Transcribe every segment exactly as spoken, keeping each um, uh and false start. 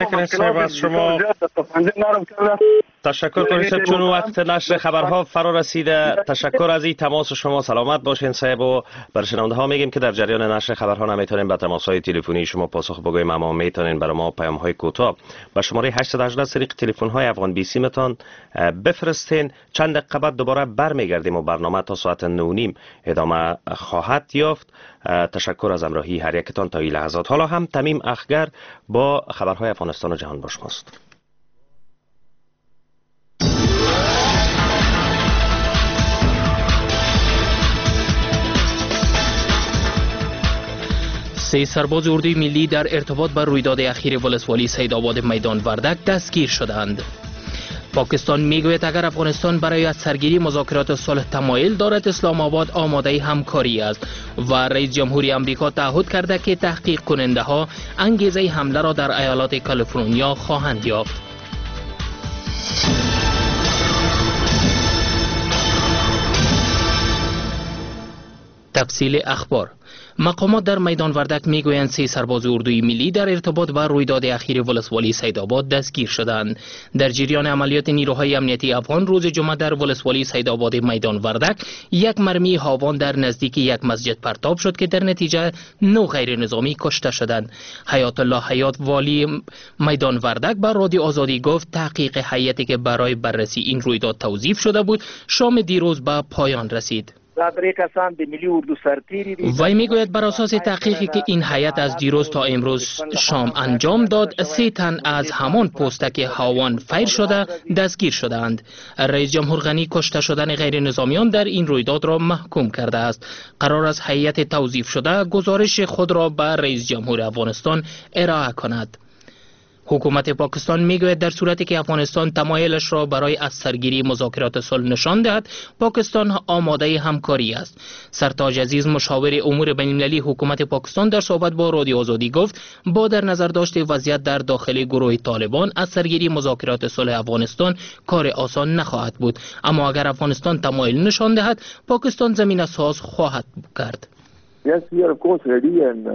از شما تشکر کنیم صاحب، چون وقت نشر خبرها فرا رسیده. تشکر از این تماس شما. سلامت باشین صاحب. و بر شنونده ها میگیم که در جریان نشر خبرها نمیتونیم به تماس های تلفنی شما پاسخ بگوییم، اما میتونین برای ما پیام های کوتاه به شماره هشت یک هشت از طریق تلفن های افغان بیسی متان بفرستین. چند دقیقه بعد دوباره برمیگردیم و برنامه تا ساعت نه و نیم ادامه خواهد یافت. تشکر از همراهی هر یکتان تا این لحظات. حالا هم تمیم اخگر با خبرهای افغانستان و جهان با شماست. سه سرباز اردوی ملی در ارتباط با رویداد اخیر ولسوالی سیدآباد میدان وردک دستگیر شدند. پاکستان میگوید اگر افغانستان برای از سرگیری مذاکرات صلح تمایل دارد، اسلام آباد آماده همکاری است و رئیس جمهوری آمریکا تعهد کرده که تحقیق کننده ها انگیزه حمله را در ایالات کالیفرنیا خواهند یافت. تفصیل اخبار. مقامات در میدان وردک میگویند سه سرباز اردوی ملی در ارتباط با رویداد اخیر ولسوالی سیدآباد دستگیر شدند. در جریان عملیات نیروهای امنیتی افغان روز جمعه در ولسوالی سیدآباد میدان وردک یک مرمی هاوان در نزدیک یک مسجد پرتاب شد که در نتیجه نه غیر نظامی کشته شدند. حیات الله حیات والی میدان وردک بر رادیو آزادی گفت تحقیق هیئتی که برای بررسی این رویداد توظیف شده بود شام دیروز به پایان رسید. وی میگوید بر اساس تحقیقی که این هیئت از دیروز تا امروز شام انجام داد، سه تن از همان پوستک هاوان فیر شده دستگیر شدند. رئیس جمهور غنی کشته شدن غیر نظامیان در این رویداد را محکوم کرده است. قرار است هیئت توظیف شده گزارش خود را به رئیس جمهور افغانستان ارائه کند. حکومت پاکستان میگوید در صورتی که افغانستان تمایلش را برای از سرگیری مذاکرات صلح نشان دهد، پاکستان آماده همکاری است. سرتاج عزیز مشاور امور بین‌المللی حکومت پاکستان در صحبت با رادیو آزادی گفت با در نظر داشت وضعیت در داخل گروه طالبان از سرگیری مذاکرات صلح افغانستان کار آسان نخواهد بود، اما اگر افغانستان تمایل نشان دهد پاکستان زمینه ساز خواهد کرد. Yes, we are of course ready and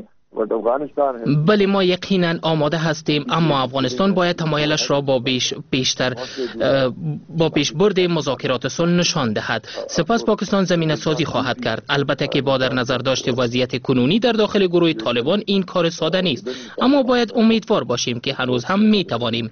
بله ما یقینا آماده هستیم، اما افغانستان باید تمایلش را با بیش بیشتر با پیشبرد مذاکرات صلح نشان دهد. سپس پاکستان زمینه سازی خواهد کرد، البته که با در نظر داشت وضعیت کنونی در داخل گروه طالبان این کار ساده نیست، اما باید امیدوار باشیم که هنوز هم می توانیم.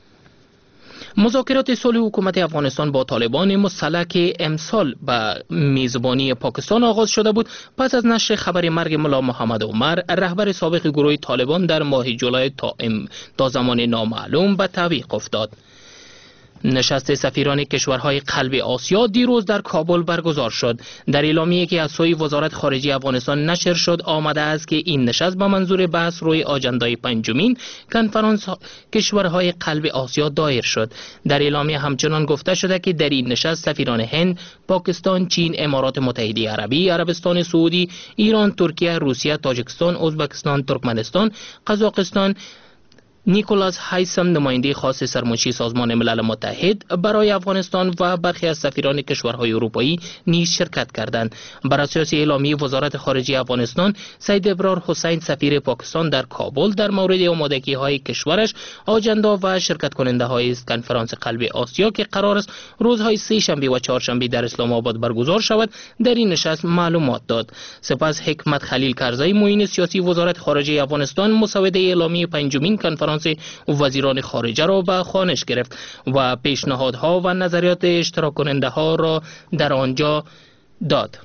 مذاکرات صلح حکومت افغانستان با طالبان مسلح که امسال به میزبانی پاکستان آغاز شده بود پس از نشر خبر مرگ ملا محمد عمر رهبر سابق گروه طالبان در ماه جولای تا, تا زمان نامعلوم به تعویق افتاد. نشست سفیران کشورهای قلب آسیا دیروز در کابل برگزار شد. در اعلامیه‌ای که از سوی وزارت خارجه افغانستان نشر شد آمده است که این نشست به منظور بحث روی آجندای پنجمین کنفرانس کشورهای قلب آسیا دایر شد. در اعلامیه همچنان گفته شده که در این نشست سفیران هند، پاکستان، چین، امارات متحده عربی، عربستان سعودی، ایران، ترکیه، روسیه، تاجیکستان، ازبکستان، ترکمنستان، قزاقستان، نیکولاس هایسم نماینده خاص سرمنشی سازمان ملل متحد برای افغانستان و برخی از سفیران کشورهای اروپایی نیز شرکت کردند. بر اساس اعلامیه وزارت خارجه افغانستان، سید ابرار حسین سفیر پاکستان در کابل در مورد آمادگی های کشورش آجندا و شرکت کننده های کنفرانس قلب آسیا که قرار است روزهای سه شنبه و چهارشنبه در اسلام آباد برگزار شود در این نشست معلومات داد. سپس حکمت خلیل کرزی معین سیاسی وزارت خارجه افغانستان مسوده اعلامیه پنجمین کنفرانس وزیران خارجه را به خوانش گرفت و پیشنهادها و نظریات اشتراک کننده ها را در آنجا داد.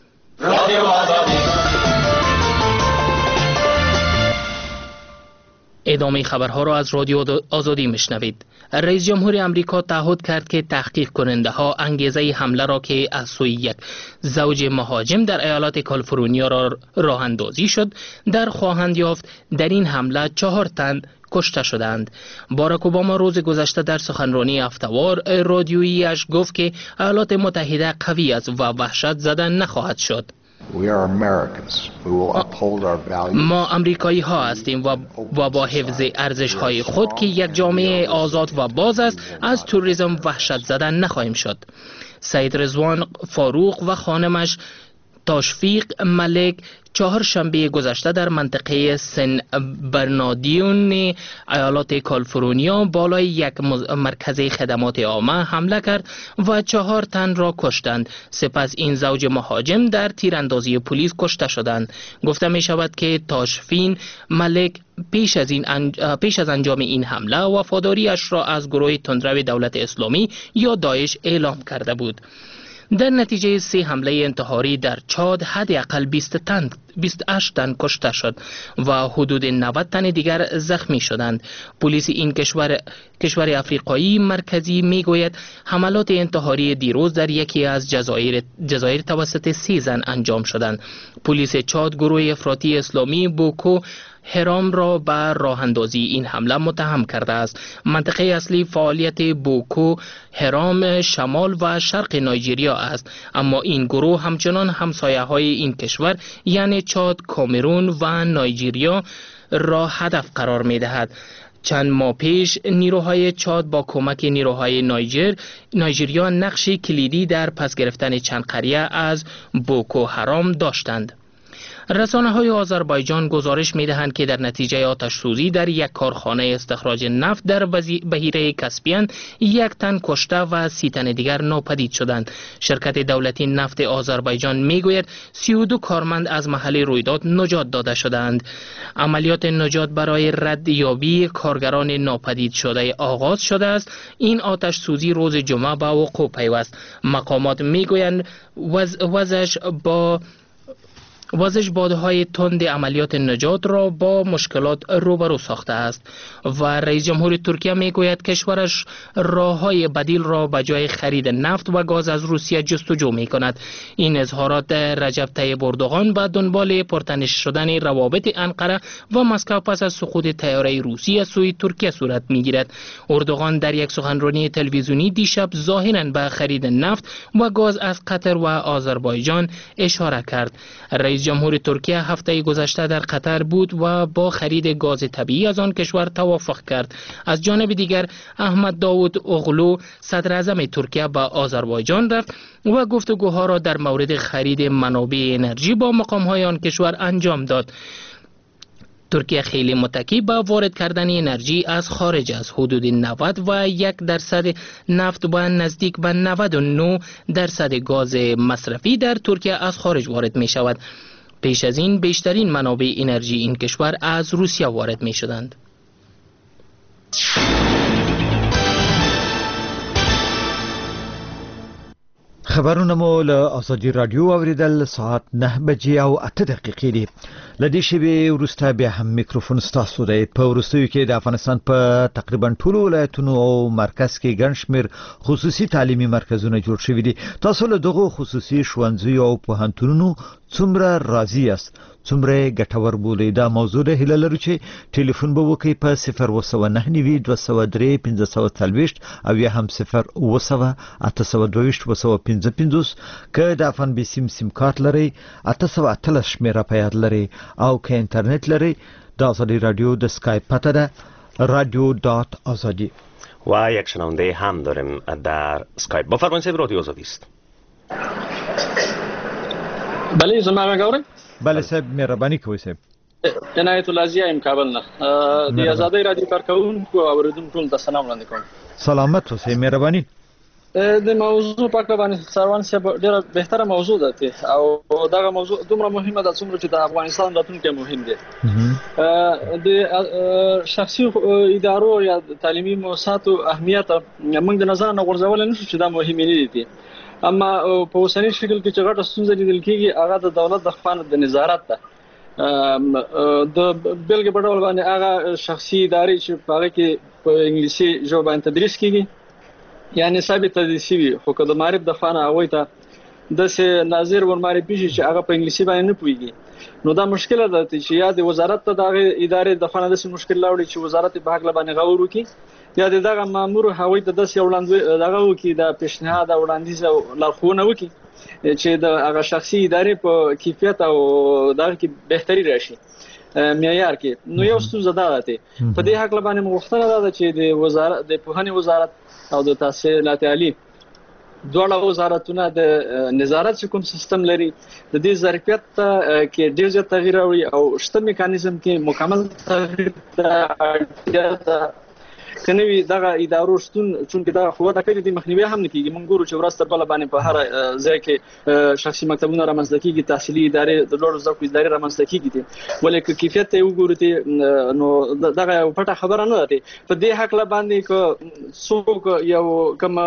ادامه خبرها را از رادیو آزادی میشنوید. رئیس جمهور آمریکا تعهد کرد که تحقیق کننده ها انگیزه حمله را که از سوی یک زوج مهاجم در ایالات کالیفرنیا را راه اندازی شد در خواهند یافت. در این حمله چهار تن کشته شدند. باراک اوباما روز گذشته در سخنرانی هفته‌وار رادیویی‌اش گفت که ایالات متحده قوی است و وحشت زده نخواهد شد. ما امریکایی ها هستیم و با حفظ ارزش های خود که یک جامعه آزاد و باز است از توریسم وحشت زده نخواهیم شد. سید رضوان فاروق و خانمش تاشفیق ملک چهارشنبه گذشته در منطقه سن برناردینو ایالات کالیفرنیا بالای یک مرکز خدمات عامه حمله کرد و چهار تن را کشتند. سپس این زوج مهاجم در تیراندازی پلیس کشته شدند. گفته می شود که تاشفین ملک پیش از این انج... پیش از انجام این حمله وفاداریش را از گروه تندرو دولت اسلامی یا داعش اعلام کرده بود. در نتیجه سه حمله انتحاری در چاد حداقل بیست تن بیست و هشت تن کشته شد و حدود نود تن دیگر زخمی شدند. پلیس این کشور کشور افریقایی مرکزی میگوید حملات انتحاری دیروز در یکی از جزایر جزایر توسط سه زن انجام شدند. پلیس چاد گروه افراطی اسلامی بوکو هرام را بر راه اندازی این حمله متهم کرده است. منطقه اصلی فعالیت بوکو هرام شمال و شرق نایجریا است، اما این گروه همچنان همسایه های این کشور یعنی چاد، کامرون و نایجریا را هدف قرار می دهد. چند ماه پیش نیروهای چاد با کمک نیروهای نایجر نایجریا نقش کلیدی در پس گرفتن چند قریه از بوکو هرام داشتند. رسانه های آذربایجان گزارش می دهند که در نتیجه آتش سوزی در یک کارخانه استخراج نفت در بحیره کاسپین یک تن کشته و سی تن دیگر ناپدید شدند. شرکت دولتی نفت آذربایجان می گوید سی و دو کارمند از محل رویداد نجات داده شدند. عملیات نجات برای ردیابی کارگران ناپدید شده آغاز شده است. این آتش سوزی روز جمعه به وقوع پیوست. مقامات می گویند وضعش با وزش بادهای تند عملیات نجات را با مشکلات روبرو ساخته است و رئیس جمهور ترکیه می گوید کشورش راههای بدیل را به جای خرید نفت و گاز از روسیه جستجو می کند. این اظهارات رجب طیب اردوغان به دنبال پرتنش شدن روابط انقره و مسکو پس از سقوط طیاره روسی از سوی ترکیه صورت می گیرد. اردوغان در یک سخنرانی تلویزیونی دیشب ظاهرا به خرید نفت و گاز از قطر و آذربایجان اشاره کرد. رئیس جمهور ترکیه هفته گذشته در قطر بود و با خرید گاز طبیعی از آن کشور توافق کرد. از جانب دیگر احمد داوود اوغلو صدر اعظم ترکیه به آذربایجان رفت و گفتگوها را در مورد خرید منابع انرژی با مقام‌های آن کشور انجام داد. ترکیه خیلی متکی به وارد کردن انرژی از خارج است. حدود نود و یک درصد نفت و نزدیک به نود و نه درصد گاز مصرفی در ترکیه از خارج وارد می شود. پیش از این بیشترین منابع انرژی این کشور از روسیه وارد می شدند. خبرونه مو له آزادي رادیو اوریدل ساعت نه بجې او اته دقیقې دي. لدې شی ورسته بیا هم میکروفون ستاسو دی. په ورستیو کې د افغانستان په تقریبا ټولو ولایتونو او مرکز کې ګڼ شمېر خصوصي تعلیمي مرکزونه جوړ شوي دي. تاسو له دغو خصوصي ښوونځیو او پوهنتونونو څومره راضي یاست؟ څومره ګټور بولئ؟ دا موضوع ده. هیله لرو چې ټلیفون به وکړئ په صفر اوه سوه نهه نوي دوه سوه درې پنځه سوه څلوېښت او یا هم صفر اوه سوه اته سوه دوهویشت اوه سوه پنځه پنځوس. که د افغان بي سیم سیم کارت لرئ اته سوه اتلس شمېره په یاد لرئ او که انټرنیټ لرئ د آزادی رادیو د اسکایپ پته ده رادیو دات آزادی. و یک شنونده هم داریم در اسکایپ. با فرمایید صاحب رادیو آزادی است. بله زما غاوري. بله صاحب مهرباني کوئ صاحب. عنایت الله زیه ایم کابل نه. د آزادی رادیو کارکونکو اوریدونکو ته سلام وړاندې کوم. سلامت اوسئ. مهرباني. د موضوع په اړه باندې سروان صاحب ډیره بهتره موضوع ده او دغه موضوع دومره مهمه ده څومره چې د افغانستان راتلونکی مهم دی. د شخصي ادارو یا تعلیمي مؤسساتو اهمیت موږ د نظر نه غورځول نه شو چې دا مهم نه دي. اما په اوسنی شکل کې چې غټه ستونزه لیدل کېږي هغه د دولت د خپل د نظارت ده. د بلګې په ډول باندې هغه شخصي ادارې چې په هغه کې په انګلیسي ژبه باندې تدریس کېږي یعنی ثابت تدریسي وي خو که د معرف د خانه هغوی ته داسې ناظر ورمعرفي شي چې هغه په انګلیسي باندې نه پوهېږي نو دا مشکله ده چې یا د وزارت ته د هغې ادارې د خانه داسې مشکل راوړي چې وزارت په هکله باندې غور وکړي یا د دغه مامور هغوی ته داسې وړاندوی دغه وکړي د پیشنهاد او وړاندیز او لارښوونه وکړي چې د هغه شخصي ادارې په کیفیت او دغه کې بهتري راشي معیار کې. نو یو ستونزه دا ده په دې هکله باندې غوښتنه ده چې د وزارت د پوهنې وزارت او د تحصیلات عالی دواړه وزارتونه د نظارت کوم سیستم لري د دې ظرفیت کې ډېر زیات تغییر راوړي او شته میکانیزم کې مکمل تغییر ته اړتیا ده. کنوي دغه ادارو شتون چې دا خو دا کوي د مخنیوي هم نه کیږي. موږ ګورو چې ورسته بل باندې په هر ځای کې شخصي مکتبونه رامنځته کیږي، تحصیلي ادارې د لوړو زده کړو ادارې رامنځته کیږي، ولکه کیفیت ته وګورئ نو دغه پټه خبره نه ده. په دې حق لا باندې کو څوک یو کوم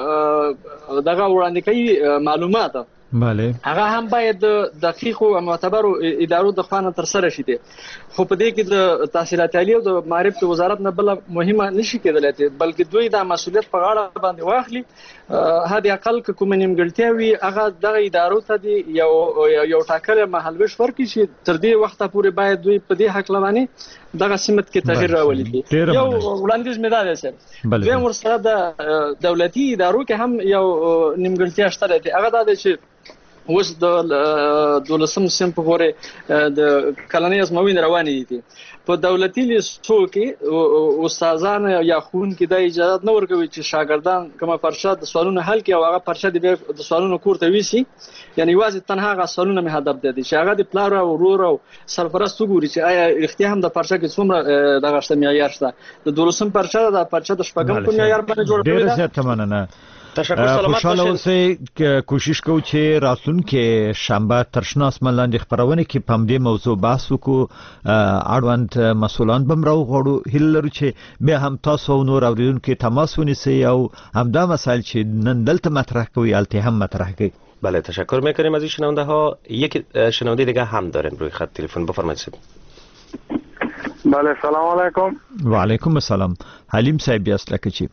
دغه وړاندې کوي معلومات بله هغه هم باید دقیق او معتبر ادارو د خوانه تر سره شي. خو په دې کې د تحصیلات عالی او د معرفت وزارت نه بل مهمه نشي کېدلای، بلکې دوی د مسولیت په غاړه باندې واخلي. هدي اقل کوم نیمګړتیا وي هغه د ادارو ته دی یو یو ټاکل مهالويش ورکړي چې تر دې وخته پورې باید دوی په دې حق لوانه دغه سمت کې تغیر راولي. یو وړاندیز مې دا دی سر دوی ورسره د دولتي ادارو کې هم یو نیمګړتیا شته دی. هغه دا دی چې اوس د دولسم سیم په پورې د کلنۍ ازموینې روانې دي. په دولتي لیستو کې استادان یا ښوونکي د اجازه نه ورکوي چې شاګردان کومه پرچه د سوالونو حل کړي او هغه پرچه د سوالونو کور ته ویسي. یعنی واځي تنها هغه سوالونه مې هدف دي چې هغه د پلار او ورور او سرپرست وګوري چې آیا اختیار هم د پرچه کې څومره دغه شته معیار شته. د دولسم پرچه د پرچه د شپږم په معیار باندې جوړ کړی. ډېر زیات مننه. تشکر. سلامت خوشحاله اوسئ. کوشش کوو چې راتلونکي شنبه تر شنه اسمان لاندې خپرونه کې په دې موضوع بحث وکړو. اړوند مسؤلان به راوغواړو. هیله لرو چې بیا هم تاسو او نور اوریدونکو تماس ونیسئ او همدا مسائل چې نن دلته مطرح کوي البته هم مطرح کوي. بله تشکر میکنیم از این شنونده ها. یک شنونده دیگه هم داریم روی خط تلفن. بفرمایید. بله سلام علیکم. و علیکم السلام. حلیم صاحب یاست لکه چی؟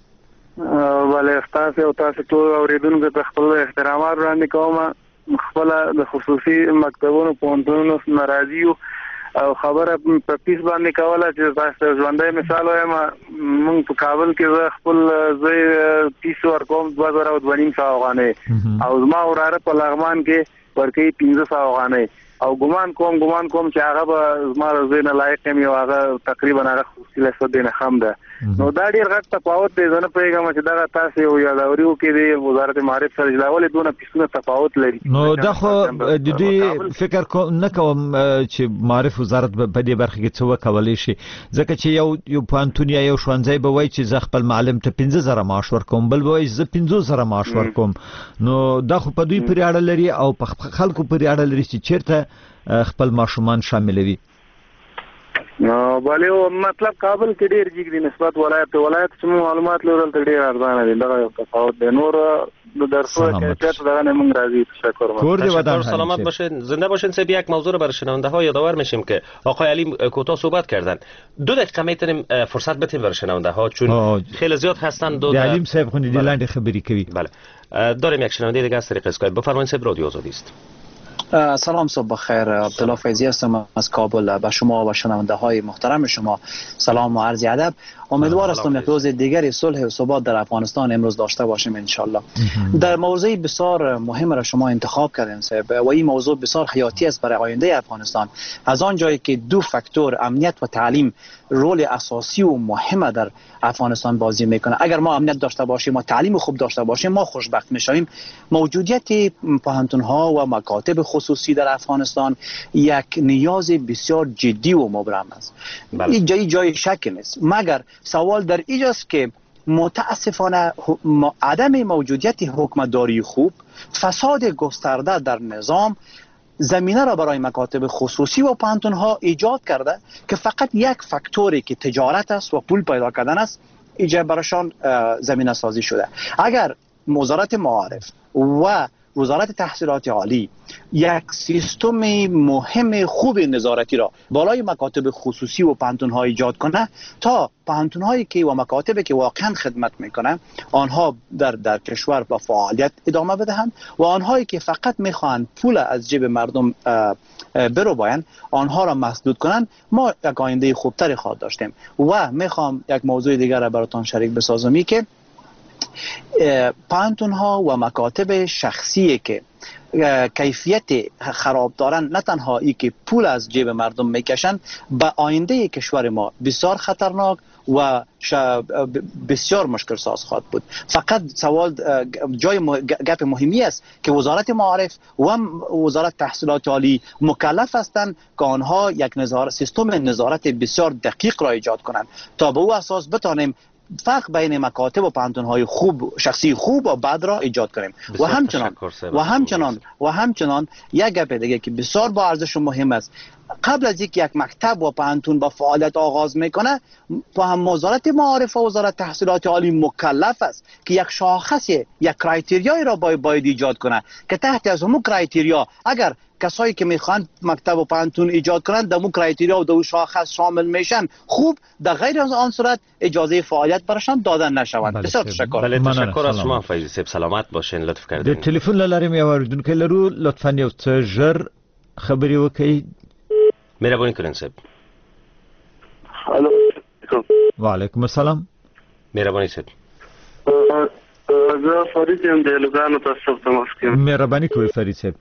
بله تاسو او تاسو ټول اوریدونکو ته خپل احترامات وړاندې کوم. خپل د خصوصي مکتبونو پوهنتونونو ناراضي او خبره په پیس باندې کوله چې تاسو ژوندۍ مثال وایم. موږ په کابل کې خپل ځای پیس ورکوم دوه زره او دوه نیم سوه افغانۍ او زما وراره په لغمان کې ورکوي پنځه سوه افغانۍ او ګمان کوم ګمان کوم چې هغه به زما زینه لایق یم او هغه تقریبا هغه خصوصي لیست دینه هم ده. نو دا ډیر غټ تفاوت دی. زه نه پوهیږم چې دغه تاسو یو یادوري وکړي د وزارت معارف سره جلاول دونه پیسونه تفاوت لري. نو دا خو د دې فکر نه کوم چې معارف وزارت په دې برخه کې څه وکولای شي، ځکه چې یو یو پوهنتون یا یو ښوونځی به وایي چې زه خپل معلم ته پنځه زره معاش ورکوم، بل به وایي زه پنځوس زره معاش ورکوم. نو دا خو په دوی پورې اړه لري او په خلکو پورې اړه لري چې چیرته خپل ماشومان شاملوي. نو بله مطلب کابل کې ډیر جګ دي نسبت ولایت ته. ولایت چې معلومات لرل ته ډیر ارزانه دي. دغه یو تفاوت دی. نور د درسو کیفیت دغه نمون راځي. تشکر. کور دی ودان. سلامت باشین. زنده باشین. سه یک موضوع رو برای شنونده ها یادآور میشیم که آقای علی کوتاه صحبت کردن. دو دقیقه میتونیم فرصت بدیم برای شنونده ها چون خیلی زیاد هستن. دو علیم صاحب خو دې لاندې خبرې کوي. بله داریم یک شنونده دیگه از طریق اسکایپ. بفرمایید. صاحب رادیو آزادی است. سلام، صبح بخیر. عبدالله فیضی هستم از کابل. به شما و شنونده های محترم شما سلام و عرض ادب. امیدوار هستم یک روز دیگری صلح و ثبات در افغانستان امروز داشته باشیم ان شاء الله. در موضوع بسیار مهم را شما انتخاب کردین صاحب و این موضوع بسیار حیاتی است برای آینده افغانستان. از آن جایی که دو فاکتور امنیت و تعلیم رول اساسی و مهم در افغانستان بازی میکنه. اگر ما امنیت داشته باشیم و تعلیم خوب داشته باشیم ما خوشبخت میشویم. موجودیت پوهنتون ها و مکاتب خصوصی در افغانستان یک نیاز بسیار جدی و مبرم است. این جای جای شک نیست. مگر سوال در اینجاست که متاسفانه عدم موجودیت حکمتداری خوب، فساد گسترده در نظام زمینه را برای مکاتب خصوصی و پوهنتون ها ایجاد کرده که فقط یک فاکتوری که تجارت است و پول پیدا کردن است ایجاد برایشان زمینه سازی شده. اگر وزارت معارف و وزارت تحصیلات عالی یک سیستم مهم خوب نظارتی را بالای مکاتب خصوصی و پوهنتون ها ایجاد کنه تا پوهنتون هایی که و مکاتبی که واقعا خدمت میکنه آنها در در کشور با فعالیت ادامه بدهند و آنهایی که فقط میخواهند پول از جیب مردم برو باین آنها را مسدود کنند، ما یک آینده خوبتری خواهد داشتیم. و میخوام یک موضوع دیگر را براتون شریک بسازم که پوهنتون ها و مکاتب شخصی که کیفیت خراب دارن، نه تنها ای که پول از جیب مردم میکشن، به آینده کشور ما بسیار خطرناک و بسیار مشکل ساز خواهد بود. فقط سوال جای گپ مهمی است که وزارت معارف و وزارت تحصیلات عالی مکلف هستند که آنها یک نظارت سیستم نظارت بسیار دقیق را ایجاد کنند تا به او اساس بتانیم فرق بین مکاتب و پانتون‌های خوب شخصی خوب و بد را ایجاد کنیم. و همچنان و همچنان و همچنان یک گپ دیگه که بسیار با ارزش و مهم است، قبل از اینکه یک مکتب و پانتون با فعالیت آغاز میکنه با هم وزارت معارف و وزارت تحصیلات عالی مکلف است که یک شاخص یک کرایتریایی را باید, باید ایجاد کنه که تحت از همون کرایتریا اگر کسایی که میخوان مکتب و پانتون ایجاد کنند در اون کرایتریا و در شاخص شامل میشن خوب، در غیر از آن صورت اجازه فعالیت براشان دادن نشوند. بسیار تشکر. بله تشکر از شما فیضی صاحب، سلامت باشین، لطف کردین. د تلیفون لاریم یو اوریدونکو لرو، لطفا یو څه ژر خبري وکړئ. مهرباني کړئ صاحب. الو وعلیکم السلام. مهرباني صاحب. زه فرید یم د لوګانو تاسو ته تماس کوم. مهرباني کوئ فرید صاحب.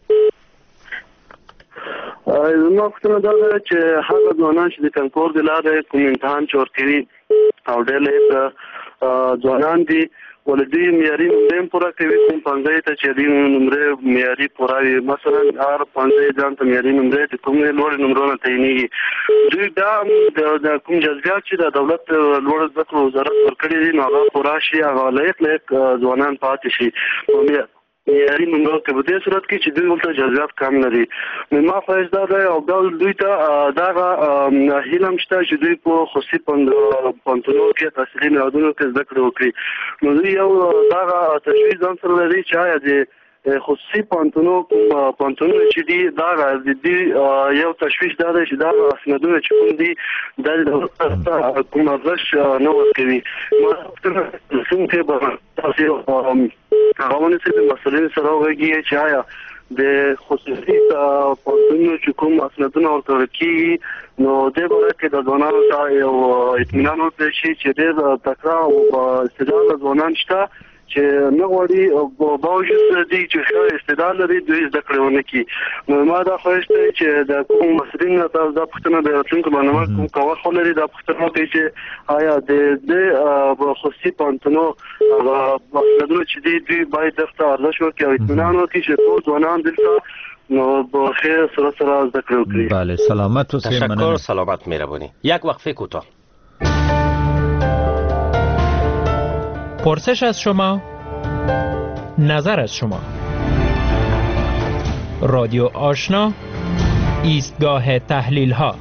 زما پوښتنه دا ده چې هغه ځوانان چې د کنکور د لارې کوم امتحان چې ورکوي او ډېر لږ ځوانان دي ولې دوی معیاري نمرې هم پوره کوي، کوم پنځه ته چې دوی نمرې معیاري پوره وي، مثلا هر پنځه ځان ته معیاري نمرې د کومې لوړې نمرونه تعینېږي، دوی دا د کوم جذبیات چې د دولت لوړ زده کړو وزارت ورکړي دي نو هغه پوره شي، هغه لایق لایق ځوانان پاتې شي. معیاري نمرو کې په دې صورت کې چې دوی ولته جذبیات کم لري. نو ما خواهش دا دی او دا دوی ته دغه هیله هم شته چې دوی په خصوصي پوهنتونونو کې تحصیلي نهادونو کې زده کړې وکړي. نو دوی یو دغه تشویش ځان سره لري چې آیا د خصوصي پوهنتونونو پوهنتونونه چې دي دغه د دې یو تشویش دا دی چې دغه اسنادونه چې کوم دي دا د دولت کوم ارزښت نه ورکوي. ما څنګه به تاسو هغه ونه چې د مسؤلینو سره وګورئ چې آیا د خصوصي پوهنتونونو چې کوم اسنادونه ورته کېږي نو دې باره کې د ځوانانو ته یو اطمینان ورکړي شي چې ډېر تکړه او استعداده ځوانان شته چې نه غواړي او باوجود دې چې ښه استعداد لري دوی زده کړې ونه کړي. نو ما دا خواهش دی چې د کوم مسؤلین نه تاسو دا پوښتنه د راتلونکي برنامه کوم کومه خو لري دا پوښتنه کوي چې آیا د د خصوصي پوهنتونونو اسنادونه چې دي دوی باید دغه ارزښت ورکړي او اطمینان ورکړي چې ټول ځوانان دلته نو با خیر سره سره زده کړې وکړي. بله سلامت اوسئ. تشکر، سلامت، مهربانی. یک وقفه کوتاه. پرسش از شما، نظر از شما. رادیو آشنا، ایستگاه تحلیل ها.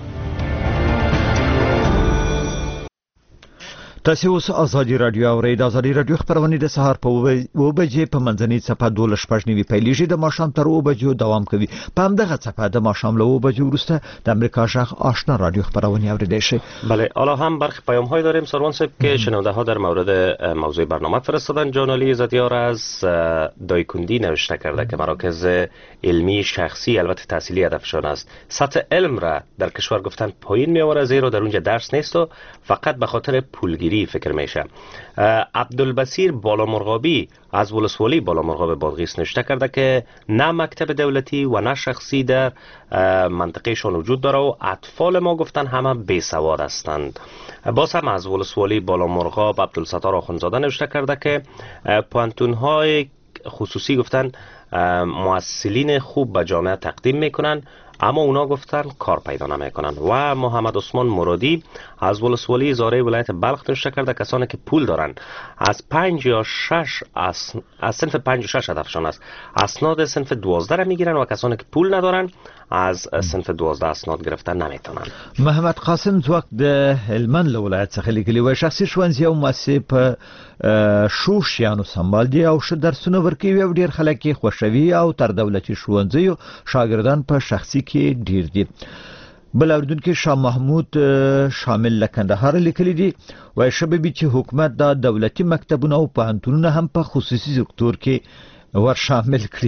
تاسو اوس ازادي رادیو اورئ. د ازادي رادیو خبرونه د سهار په اوه بجې په منځنۍ صفحه دوه شپږ نیوي پیلېږي، د ماښام تر اوه بجو دوام کوي. په همدغه صفحه د ماښام له اوه بجو وروسته د امریکا شاخ آشنا رادیو خبرونه اوریدای شي. بله، حالا هم برخی پیام های داریم سروان صاحب که شنونده ها در مورد موضوع برنامه فرستادن. جانالی زدیار از دایکندی نوشته کرده که مراکز علمی شخصی البته تحصیلی هدفشان است، سطح علم را در کشور گفتن پایین میآوره زیرا در اونجا درس نیست و فقط به خاطر پولگیری فکر میشه. عبدالبصیر بالامرغابی از ولسوالی بالامرغاب بادغیس نوشته کرده که نه مکتب دولتی و نه شخصی در منطقهشان وجود داره و اطفال ما گفتن همه بی سواد هستند. باز هم از ولسوالی بالامرغاب عبدالستار آخوندزاده نوشته کرده که پوهنتون‌های خصوصی گفتن مؤثرین خوب به جامعه تقدیم میکنن اما اونا گفتن کار پیدا نمیکنن. و محمد عثمان مرادی از ولسوالی زاره ولایت بلخ نوشته کرده کسانی که پول دارن از پنج یا شش از, از صنف پنج و شش هدفشان است اسناد صنف دوازده را میگیرن و کسانی که پول ندارن از صنف دوازده اسناد گرفتن نمیتونن. محمد قاسم زوک د هلمند له ولایت څخه لیکلي و شخصي ښوونځي او مؤسسې په شو شیانو سمبال دي او ښه درسونه ورکوي او ډېر خلک یې خوښوي او تر دولتي ښوونځیو شاګردان په شخصي کې ډېر دي. بل اوریدونکي شاه محمود شامل له کندهار لیکلي دي وایي ښه به وي چې حکومت دا دولتي مکتبونه او پوهنتونونه هم په خصوصي سکتور کې ور شامل کړي.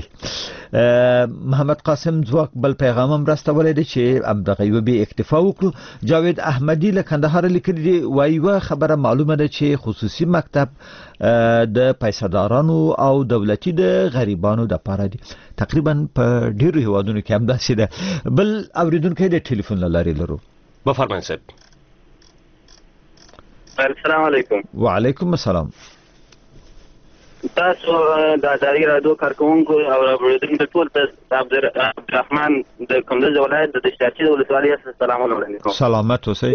محمد قاسم زواک بل پیغام هم راستولی دی چې همدغه یوه بې اکتفا وکړو. جاوید احمدي له کندهار لیکلي دی وایي یوه خبره معلومه ده چې خصوصي مکتب د پیسهدارانو او دولتي د غریبانو دپاره دي. تقریبا په ډېرو هیوادونو کې همداسې ده. بل اوریدونکی د ټلیفون له لارې لرو. بفرمایئ صاحب. السلام علیکم. وعلیکم السلام. تاسو د اداري رادیو کارکونکو او اوریدونکو ټول ته عبدالرحمن د کندز ولایت د دشتاچي د ولسوالۍ څخه سلامونه وړاندې کوم. سلامت اوسئ.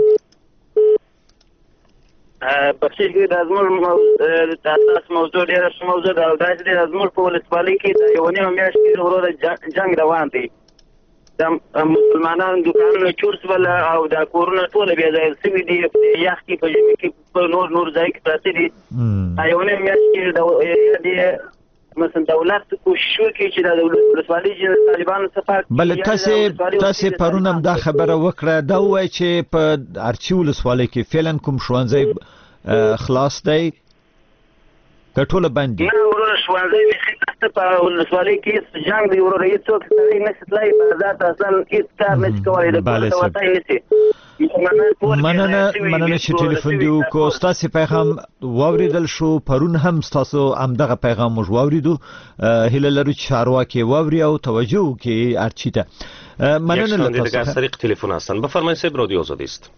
بخښئ د زموږ تاسو موضوع ډېره ښه موضوع ده او داسې دی زموږ په ولسوالۍ کې د یوه نیمه میاشت کې وروره جنګ روان دی. د مسلمانانو دوکانونه چور شول او د کورونه ټوله بې ځایه شوي دي، په یخ کې په ژمي کې په نور نور ځای کې پراته دي. یوه نیمه میاشت کې د مثلا دولت کوشش وکړي چې د ولسوالۍ د طالبانو څخه بله تاسې تاسې پرون هم دا خبره وکړه، دا ووایي چې په ارچي ولسوالۍ کې فعلا کوم ښوونځی خلاص دی که ټوله بند دي؟ نه وروره ښوونځی بیخي نشته په ولسوالۍ کې، جنګ دی وروره، هېڅوک سړی نشي تللی، په ذات اصلا هېڅ کار نشي کولی، د کور ته وتی نشي. مننه مننه چې ټلیفون دې وکړو. ستاسې پیغام واورېدل شو، پرون هم ستاسو همدغه پیغام موږ واورېدو. هیله لرو چې چارواکي واوري او توجه وکړي ارچي ته. مننه له تاسو. دیگه از طریق تلفن هستن. بفرمایید صاحب، رادیو آزادی است.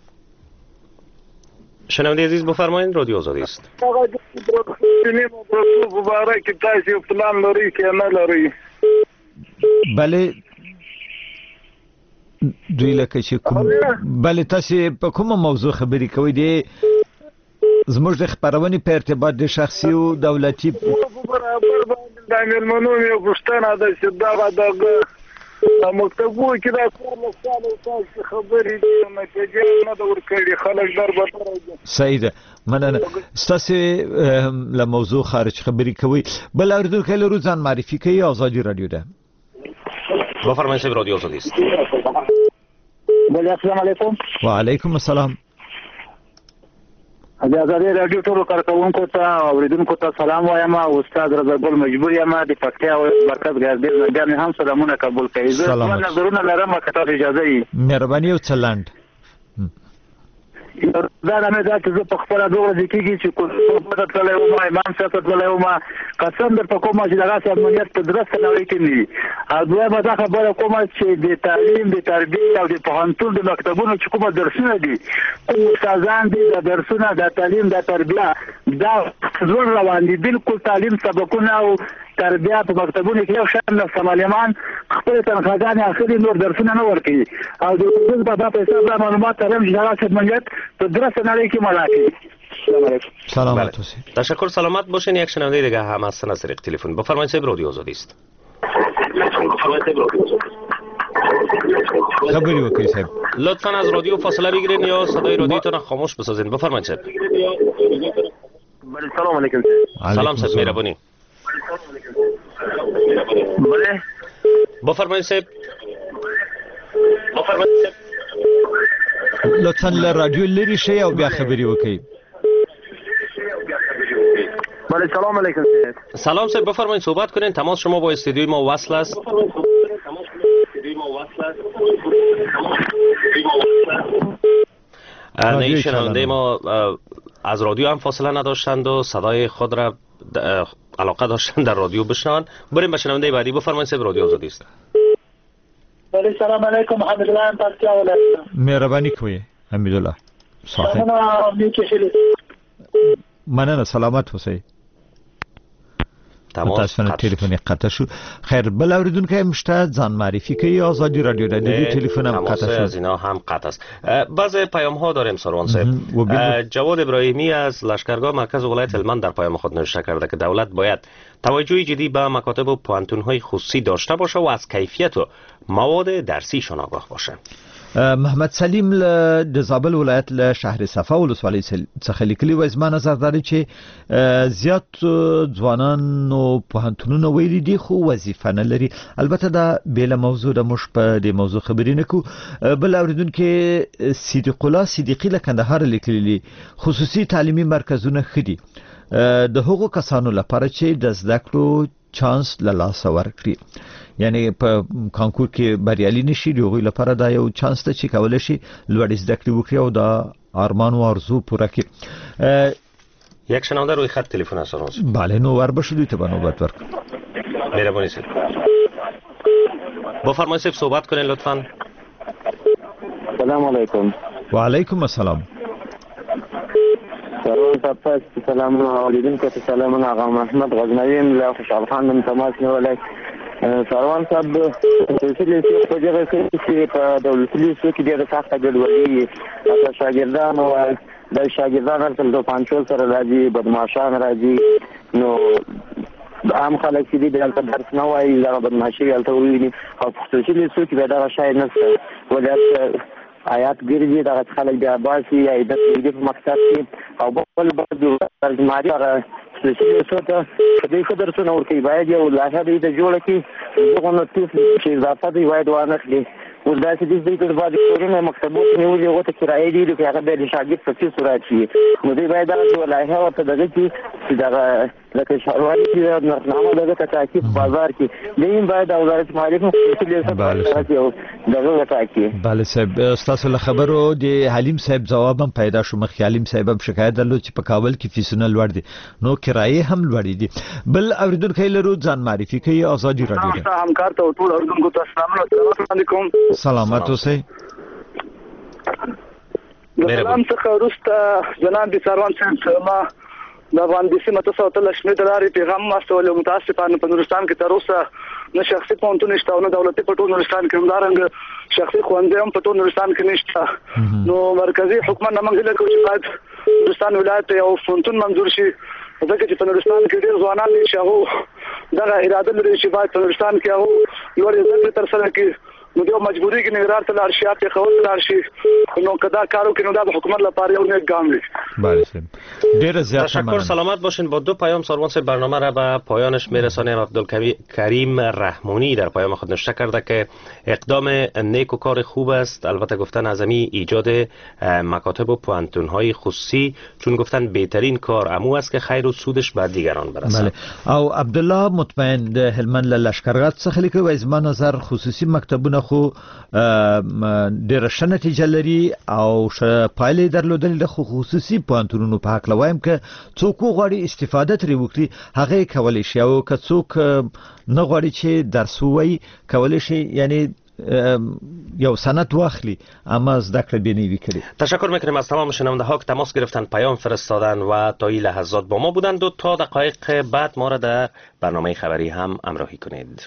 شنونده عزیز بفرمایید، رادیو آزادی است. مبارک تاسو پلان لري که نه لري؟ بله دوی لکه چې کوم بله تاسې په کومه موضوع خبرې کوئ؟ دی زموږ د خپرونې په ارتباط د شخصي او دولتي برابر باندې د مېلمنو یو پوښتنه ده چې دغه دغه مکتبو کې دا کار لسانه تاسو خبرې دي نتیجه نه ده ورکړې، خلک در بدره دي. صحیح ده، مننه. ستاسې له موضوع خارج خبرې کوئ. بل اورېدونکی لرو، ځان معرفي کوي. آزادی رادیو ده. بفرمایید صاحب، رادیو آزادی است. بله السلام علیکم. وعلیکم السلام. د آزادی رادیو ټولو کارکوونکو ته او اوریدونکو ته سلام وایم. استاد رضا ګل مجبور یم د پکتیا ولایت مرکز ګردیز نه، بیا هم سلامونه قبول کړئ. زه دوه نظرونه لرم که تاسو اجازه وي. مهرباني او چلند دا نه دا چې زه په خپله دوه ورځې کېږي چې کوم تللی وم، امام صاحب ته تللی وم، قسم درته کوم چې دغسې امنیت په درسته نړۍ کې نه وي. او دویمه دا خبره کومه چې د تعلیم د تربیې او د پوهنتون د مکتبونو چې کومه درسونه دي، کوم استادان دي، د درسونه د تعلیم د تربیه دا لوړ روان دي. بالکل تعلیم سبقونه او تربیه په مکتبونو کې یو شان نه، معلمان خپل تنخواګانې اخلي، نور درسونه نه ورکوي. او د حکومت بابا په حساب دا معلومات لرم چې دغسې امنیت په درسته نړۍ کې ملا کوي. سلام علیکم. سلامت باشید. تشکر، سلامت باشین. یک شنونده دیگه هم هستن از طریق تلفن. بفرمایید صاحب، رادیو آزادی است. خبری وکړئ صاحب. لطفا از رادیو فاصله بگیرین یا صدای رادیوتون خاموش بسازین. بفرمایید صاحب. بله سلام علیکم. سلام صاحب، مهربانی. بله بفرمایید صاحب. بفرمایید صاحب. لطفا له رادیو لرې شئ او بیا خبرې وکړئ. بله سلام علیکم. سلام صاحب، بفرمایید صحبت کنین. تماس شما با استودیوی ما وصل است. نه شنونده ما از رادیو هم فاصله نداشتند و صدای خود را علاقه داشتن در رادیو بشنوند. بریم به شنونده بعدی. بفرمایید صاحب، رادیو آزادی است. بله سلام علیکم. حمیدالله پکتیا ولایت. مهربانی کوی حمیدالله صاحب. مننه، سلامت اوسئ. متاسفانه تلفن قطع شو. خیر، بل اوریدونکی مشته ځان معرفی کوي. آزادی رادیو ده. دیگه تلفن هم قطع شد. از اینا هم قطع است. بعض پیام ها داریم سروان صاحب. جواد ابراهیمی از لشکرگاه مرکز ولایت هلمند در پیام خود نوشته کرده که دولت باید توجه جدی به مکاتب و پوهنتون های خصوصی داشته باشه و از کیفیت و مواد درسیشان آگاه باشه. محمد سلیم له د زابل ولایت له شهر صفا ولسوالۍ څخه لیکلي و. زما نظر دا دی چې زیات ځوانانو پوهنتونونه ویلي دي خو وظیفه نه لري. البته دا بیله موضوع ده، موږ په دې موضوع خبرې نه کوو. بل اوریدونکي صدیق الله صدیقي له کندهار لیکلي خصوصي تعلیمي مرکزونه ښه دي د هغو کسانو لپاره چې د زده کړو چانس له لاسه ورکړي، یعنی په کانکور کې بریالي نشي، د هغوی لپاره دا یو چانس ده چې کولی شي لوړې زده کړې وکړي او د آرمان و آرزو پوره کړي. یک شنونده روی خط تلفن هست. بله، نوور باشه، دوی ته به نوبت ورکړم. مهربانی صاحب. بفرمایید صاحب، صحبت کنین لطفا. سلام علیکم. و علیکم السلام. سلام صاحب سلام اولیدونکو ته سلام آقا محمد غزنوی له خوشحال خان نن تماس نیولای سروان صاحب سلسله په دغه کې چې په دولتي لیسو کې ډېره سخته ګډوډي تاسو شاګردان او د شاګردانو سره د پانچول سره راځي بدمعشان راځي نو عام خلک چې دلته درس نه وایي دا بدمعشي دلته ویني او په خصوصي لیسو کې دا شای نه څه ولر آیات ګرځي دا خلک بیا باسي یا د دې په مقصد کې او بل بل ترجماري هغه خصوصي لیسو ته دې خبر څه نور کوي باید یو لایحه دې د جوړ کې دغه نو چې اضافه دی باید وانه کړي ولدا چې دې د بعد کورونه مکتبوت نیولې او ته کرایې دي چې هغه د شاګرد په څیر صورت شي نو دې باید دا لایحه او ته دغه چې دا لکه شاروالي چې نرخنامه دغه تاکید بازار کې دې باید وزارت مالیه خصوصي لیسو دغه تاکید بله صاحب تاسو له خبرو د حلیم صاحب جواب هم پیدا شو مخ حلیم صاحب هم شکایت درلود چې په کابل کې فیسونه لوړ دي نو کرایې هم لوړ دي بل اوریدونکو لرو ځان معرفي کوي ازادي رادیو ته همکار ته ټول اوریدونکو ته السلام علیکم سلامات اوسئ سلام څخه وروسته جناب دي سروان صاحب ما د باندې سیمه تاسو ته لښمې دلاري پیغام واستول متاسفانه په نورستان کې تر اوسه نه شخصي پونتون نشته او نه دولتي په ټول نورستان کې همدارنګ شخصي خوندې هم په ټول نورستان کې نشته نو مرکزی حکومت نمنګ له کوم چې نورستان ولایت یو پونتون منظور شي ځکه چې په نورستان کې ډېر ځوانان دي چې هغه دغه اراده لري چې باید په نورستان کې هغه لوړ زده تر سره کې نو دیو مجبوری کې نګرار ته لار شي اته خول لار شي نو کدا کارو کې نو د حکومت لپاره یو نیک ګام دی بله سلام ډیر زیات تشکر سلامت باشین با دو پیام سروان صاحب برنامه را به پایانش میرسانیم عبدالکریم رحمانی در پیام خود نوشته کرده که اقدام نیک و کار خوب است البته گفتن اعظمی ایجاد مکاتب و پوانتون های خصوصی چون گفتن بهترین کار امو است که خیر و سودش به دیگران برسد بله او عبدالله مطمئن د هلمند لشکرغت څخه لیکي و از ما نظر خصوصي مکتبونه خو ډېره ښه نتیجه لري او پایلې درلودلې د خصوصي پوهنتونونو په هکله وایم که څوک وغواړي استفاده ترې وکړي هغه یې کولی شي او که څوک نه غواړي چې درس ووایي کولی شي یعنی یا سند واخلی اما زده کړه بینیوی کړي. تشکر میکنیم از تمام شنونده ها که تماس گرفتن پیام فرستادن و تا این لحظات با ما بودند و تا دقایق بعد ما را در برنامه خبری هم همراهی کنید.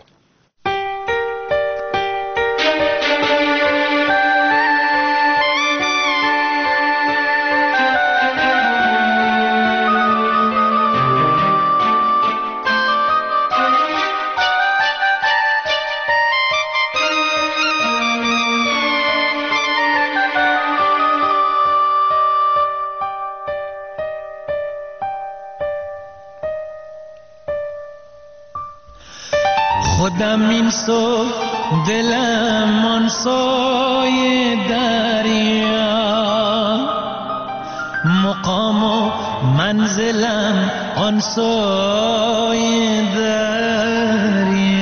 خودم این سو دلم آن سوی دریا مقام و منزلم آن سوی دریا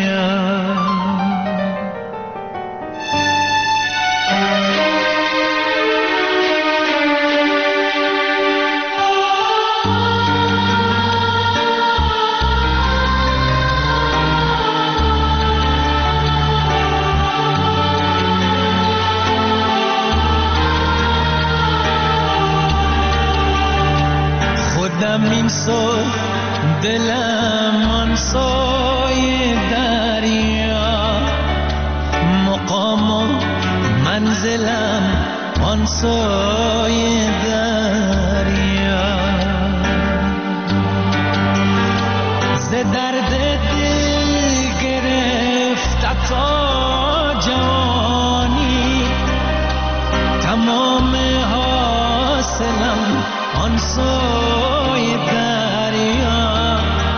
این سو دلم آن سوی دریا مقام و منزلم آن سوی دریا ز درد دل گرفت تا جوانی تمام حاصلم آن سوی دریا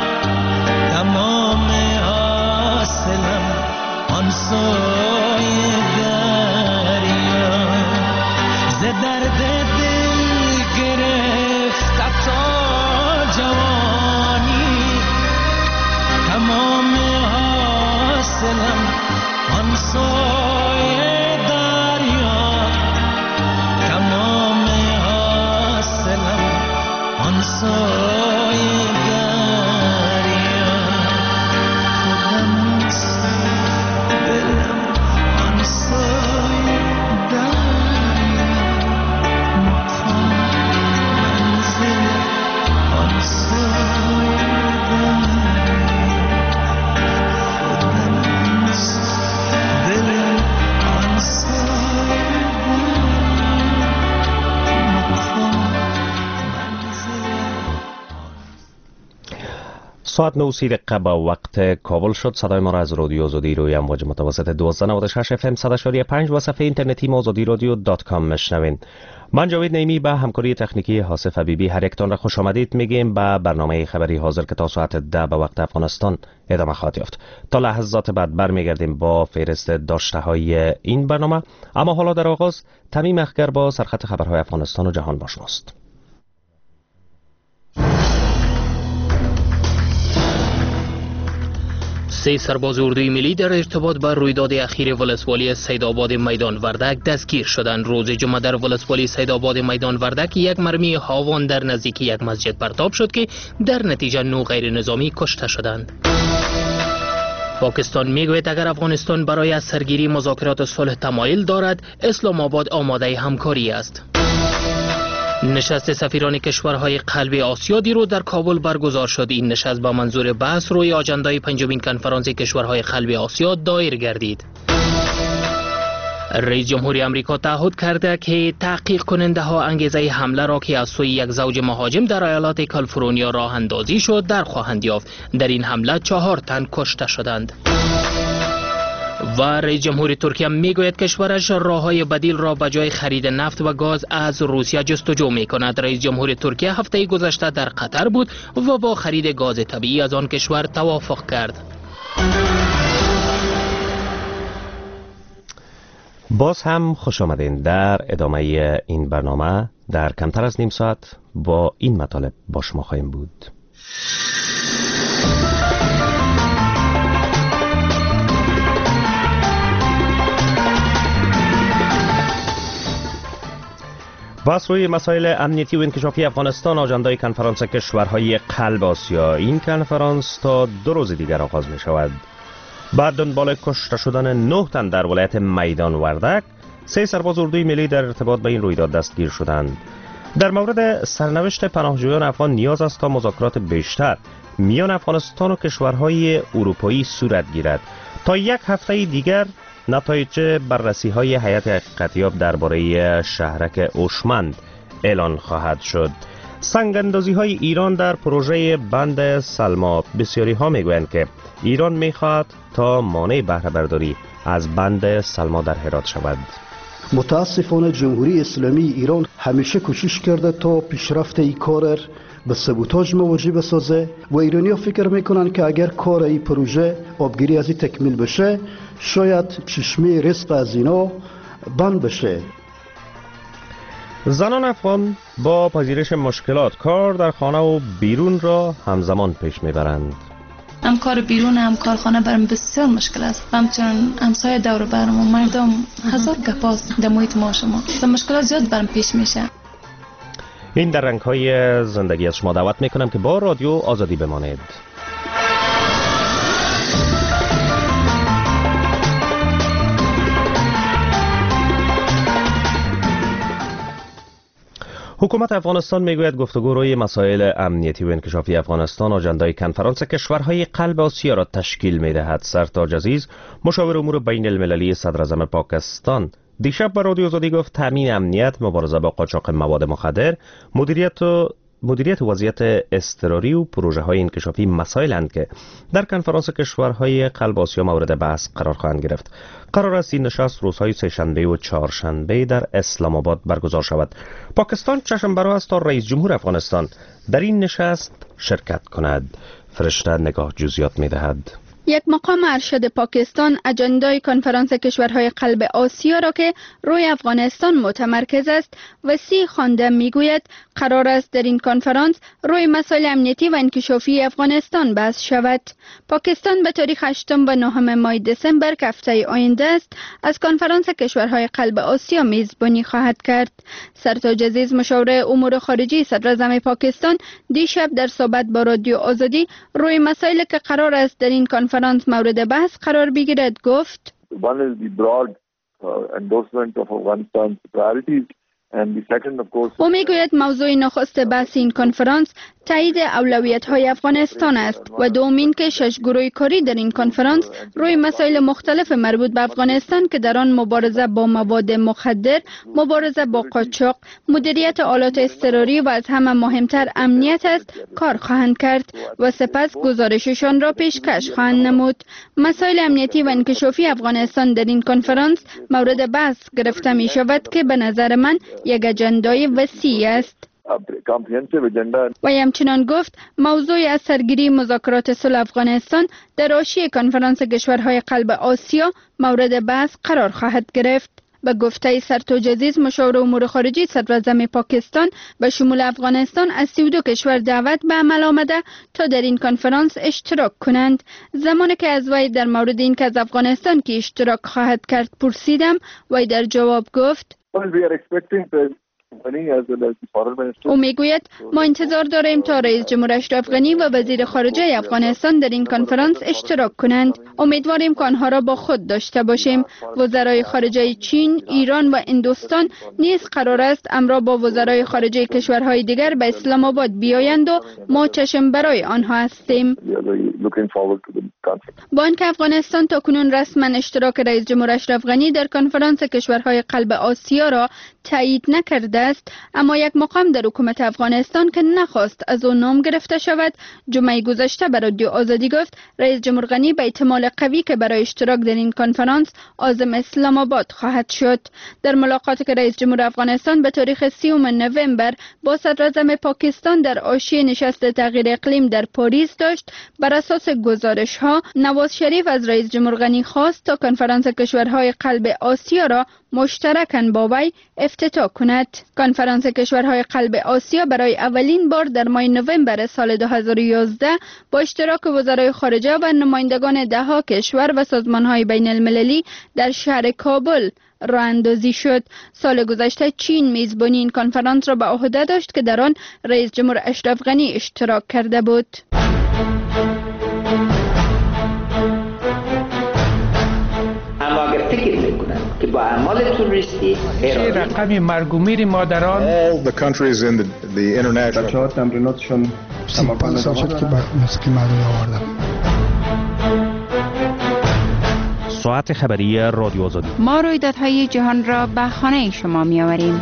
تمام حاصلم آن سوی دریا ز درد دل گرفت تا جوانی تمام حاصلم آن سوی دریا تمام حاصلم آن سوی دریا خودم دلم آن سوی دریا مقام منزل ساعت نه دقیقه با وقت کابل شد. صدای ما را از رادیو آزادی روی امواج متوسط دویست و نود و شش اف ام صد و شش و پنج و صفحه اینترنتی آزادی رادیو دات کام میشنوین. من جاوید نیمی به همکاری تکنیکی حاسف حبیبی هر یکتان را خوش آمدید میگیم به برنامه خبری حاضر که تا ساعت ده به وقت افغانستان ادامه خواهد یافت. تا لحظات بعد برمیگردیم با فهرست داشته های این برنامه، اما حالا در آغاز تمیم اخگر با سرخط خبرهای افغانستان و جهان با شماست. سه سرباز اردوی ملی در ارتباط با رویداد اخیر ولسوالی سیدآباد میدان وردک دستگیر شدند. روز جمعه در ولسوالی سیدآباد میدان وردک یک مرمی هاوان در نزدیکی یک مسجد پرتاب شد که در نتیجه نو غیر نظامی کشته شدند. پاکستان میگوید اگر افغانستان برای از سرگیری مذاکرات صلح تمایل دارد، اسلام آباد آماده همکاری است. نشست سفیران کشورهای قلب آسیا دیروز در کابل برگزار شد. این نشست با منظور بحث روی آجندای پنجمین کنفرانس کشورهای قلب آسیا دایر گردید. رئیس جمهوری آمریکا تعهد کرده که تحقیق کننده ها انگیزه حمله را که از سوی یک زوج مهاجم در ایالات کالیفرنیا راه اندازی شد در خواهند یافت. در این حمله چهار تن کشته شدند. و رئیس جمهوری ترکیه میگوید کشورش راههای بدیل را به جای خرید نفت و گاز از روسیه جستجو میکند. رئیس جمهوری ترکیه هفته گذشته در قطر بود و با خرید گاز طبیعی از آن کشور توافق کرد. باز هم خوش آمدین. در ادامه این برنامه در کمتر از نیم ساعت با این مطالب با شما خواهیم بود. بحث روی مسائل امنیتی و انکشافی افغانستان، آجندای کنفرانس کشورهای قلب آسیا. این کنفرانس تا دو روز دیگر آغاز می شود. بعد دنبال کشته شدن نه تن در ولایت میدان وردک، سه سرباز اردوی ملی در ارتباط با این رویداد دستگیر شدند. در مورد سرنوشت پناهجویان افغان نیاز است تا مذاکرات بیشتر میان افغانستان و کشورهای اروپایی صورت گیرد. تا یک هفته دیگر نتایج بررسی های هیئت حقیقتیاب درباره شهرک اوشمند اعلان خواهد شد. سنگ اندازی های ایران در پروژه بند سلما. بسیاری ها میگویند که ایران میخواهد تا مانع بهره برداری از بند سلما در هرات شود. متاسفانه جمهوری اسلامی ایران همیشه کوشش کرده تا پیشرفت این کار به سبوتاژ مواجه بسازه و ایرانی ها فکر میکنن که اگر کار این پروژه آبگیری از این تکمیل بشه شاید چشمه رزق از اینا بند بشه. زنان افغان با پذیرش مشکلات کار در خانه و بیرون را همزمان پیش میبرند. هم کار بیرون هم کار خانه برام بسیار مشکل است. همچنان همسایه دور برام و مردم هزار گپاست در محیط ما شما. مشکلات زیاد برام پیش میشه. این در رنگ‌های زندگی از شما دعوت میکنم که با رادیو آزادی بمانید. حکومت افغانستان میگوید گفتگو روی مسائل امنیتی و انکشافی افغانستان آجندای کنفرانس کشورهای قلب آسیا را تشکیل میدهد. سرتاج عزیز، مشاور امور بین المللی صدر اعظم پاکستان، دیشب به رادیو آزادی گفت تامین امنیت، مبارزه با قاچاق مواد مخدر، مدیریت و مدیریت وضعیت اضطراری و پروژه های انکشافی مسائلند که در کنفرانس کشورهای قلب آسیا مورد بحث قرار خواهند گرفت. قرار است این نشست روزهای سه‌شنبه و چهارشنبه در اسلام آباد برگزار شود. پاکستان چشم برا است تا رئیس جمهور افغانستان در این نشست شرکت کند. فرشته نگاه جزئیات می‌دهد. یک مقام ارشد پاکستان اجندای کنفرانس کشورهای قلب آسیا را که روی افغانستان متمرکز است وسیع خوانده میگوید قرار است در این کنفرانس روی مسائل امنیتی و انکشافی افغانستان بحث شود. پاکستان به تاریخ هشتم و نهم ماه دسامبر که هفته آینده است از کنفرانس کشورهای قلب آسیا میزبانی خواهد کرد. سرتاج عزیز، مشاور امور خارجی صدر اعظم پاکستان، دیشب در صحبت با رادیو آزادی روی مسائل که قرار است در این کنفرانس کنفرانس مورد بحث قرار بگیرد گفت One is the broad uh, endorsement of Afghanistan's priorities او میگوید موضوع نخست بحث این کنفرانس تایید اولویت‌های افغانستان است و دومین که شش گروه کاری در این کنفرانس روی مسائل مختلف مربوط به افغانستان که در آن مبارزه با مواد مخدر، مبارزه با قاچاق، مدیریت آلات اضطراری و از همه مهمتر امنیت است کار خواهند کرد و سپس گزارششان را پیشکش خواهند نمود. مسائل امنیتی و انکشافی افغانستان در این کنفرانس مورد بحث گرفته می شود که به نظر من یک اجندای وسیع است. و همچنان گفت موضوع از سرگیری مذاکرات صلح افغانستان در حاشیه کنفرانس کشورهای قلب آسیا مورد بحث قرار خواهد گرفت. به گفته سرتاج عزیز مشاور امور خارجی صدراعظم پاکستان به شمول افغانستان از سی و دو کشور دعوت به عمل آمده تا در این کنفرانس اشتراک کنند. زمانی که از وی در مورد این که از افغانستان که اشتراک خواهد کرد پرسیدم، وی در جواب گفت او میگوید ما انتظار داریم تا رئیس جمهور اشرف غنی و وزیر خارجه افغانستان در این کنفرانس اشتراک کنند. امیدواریم که آنها را با خود داشته باشیم. وزرای خارجه چین، ایران و هندوستان نیز قرار است امروز با وزرای خارجه کشورهای دیگر به اسلام آباد بیایند و ما چشم برای آنها هستیم. با آنکه افغانستان تاکنون رسما اشتراک رئیس جمهور اشرف غنی در کنفرانس کشورهای قلب آسیا را تایید نکرده است، اما یک مقام در حکومت افغانستان که نخواست از او نام گرفته شود جمعه گذشته به رادیو آزادی گفت رئیس جمهور غنی به احتمال قوی که برای اشتراک در این کنفرانس عازم اسلام آباد خواهد شد. در ملاقاتی که رئیس جمهور افغانستان به تاریخ سیوم نوامبر با صدراعظم پاکستان در حاشیه نشست تغییر اقلیم در پاریس داشت، بر اساس گزارش ها نواز شریف از رئیس جمهور غنی خواست تا کنفرانس کشورهای قلب آسیا را مشترکاً با وی افتتاح کند. کنفرانس کشورهای قلب آسیا برای اولین بار در ماه نوامبر سال دو هزار و یازده با اشتراک وزرای خارجه و نمایندگان دهها کشور و سازمان‌های بین المللی در شهر کابل راه اندازی شد. سال گذشته چین میزبانی این کنفرانس را به عهده داشت که در آن رئیس جمهور اشرف غنی اشتراک کرده بود. اما اگر فکر میکنن که با اعمال توریستی رقم مرگ و میر مادران all the countries in the, the international بچه‌ها تمریناتشون پنج سال شد که موسیقی مردمی آوردم. ساعت خبری رادیو آزادی. ما رویدادهای جهان را به خانه شما می‌آوریم.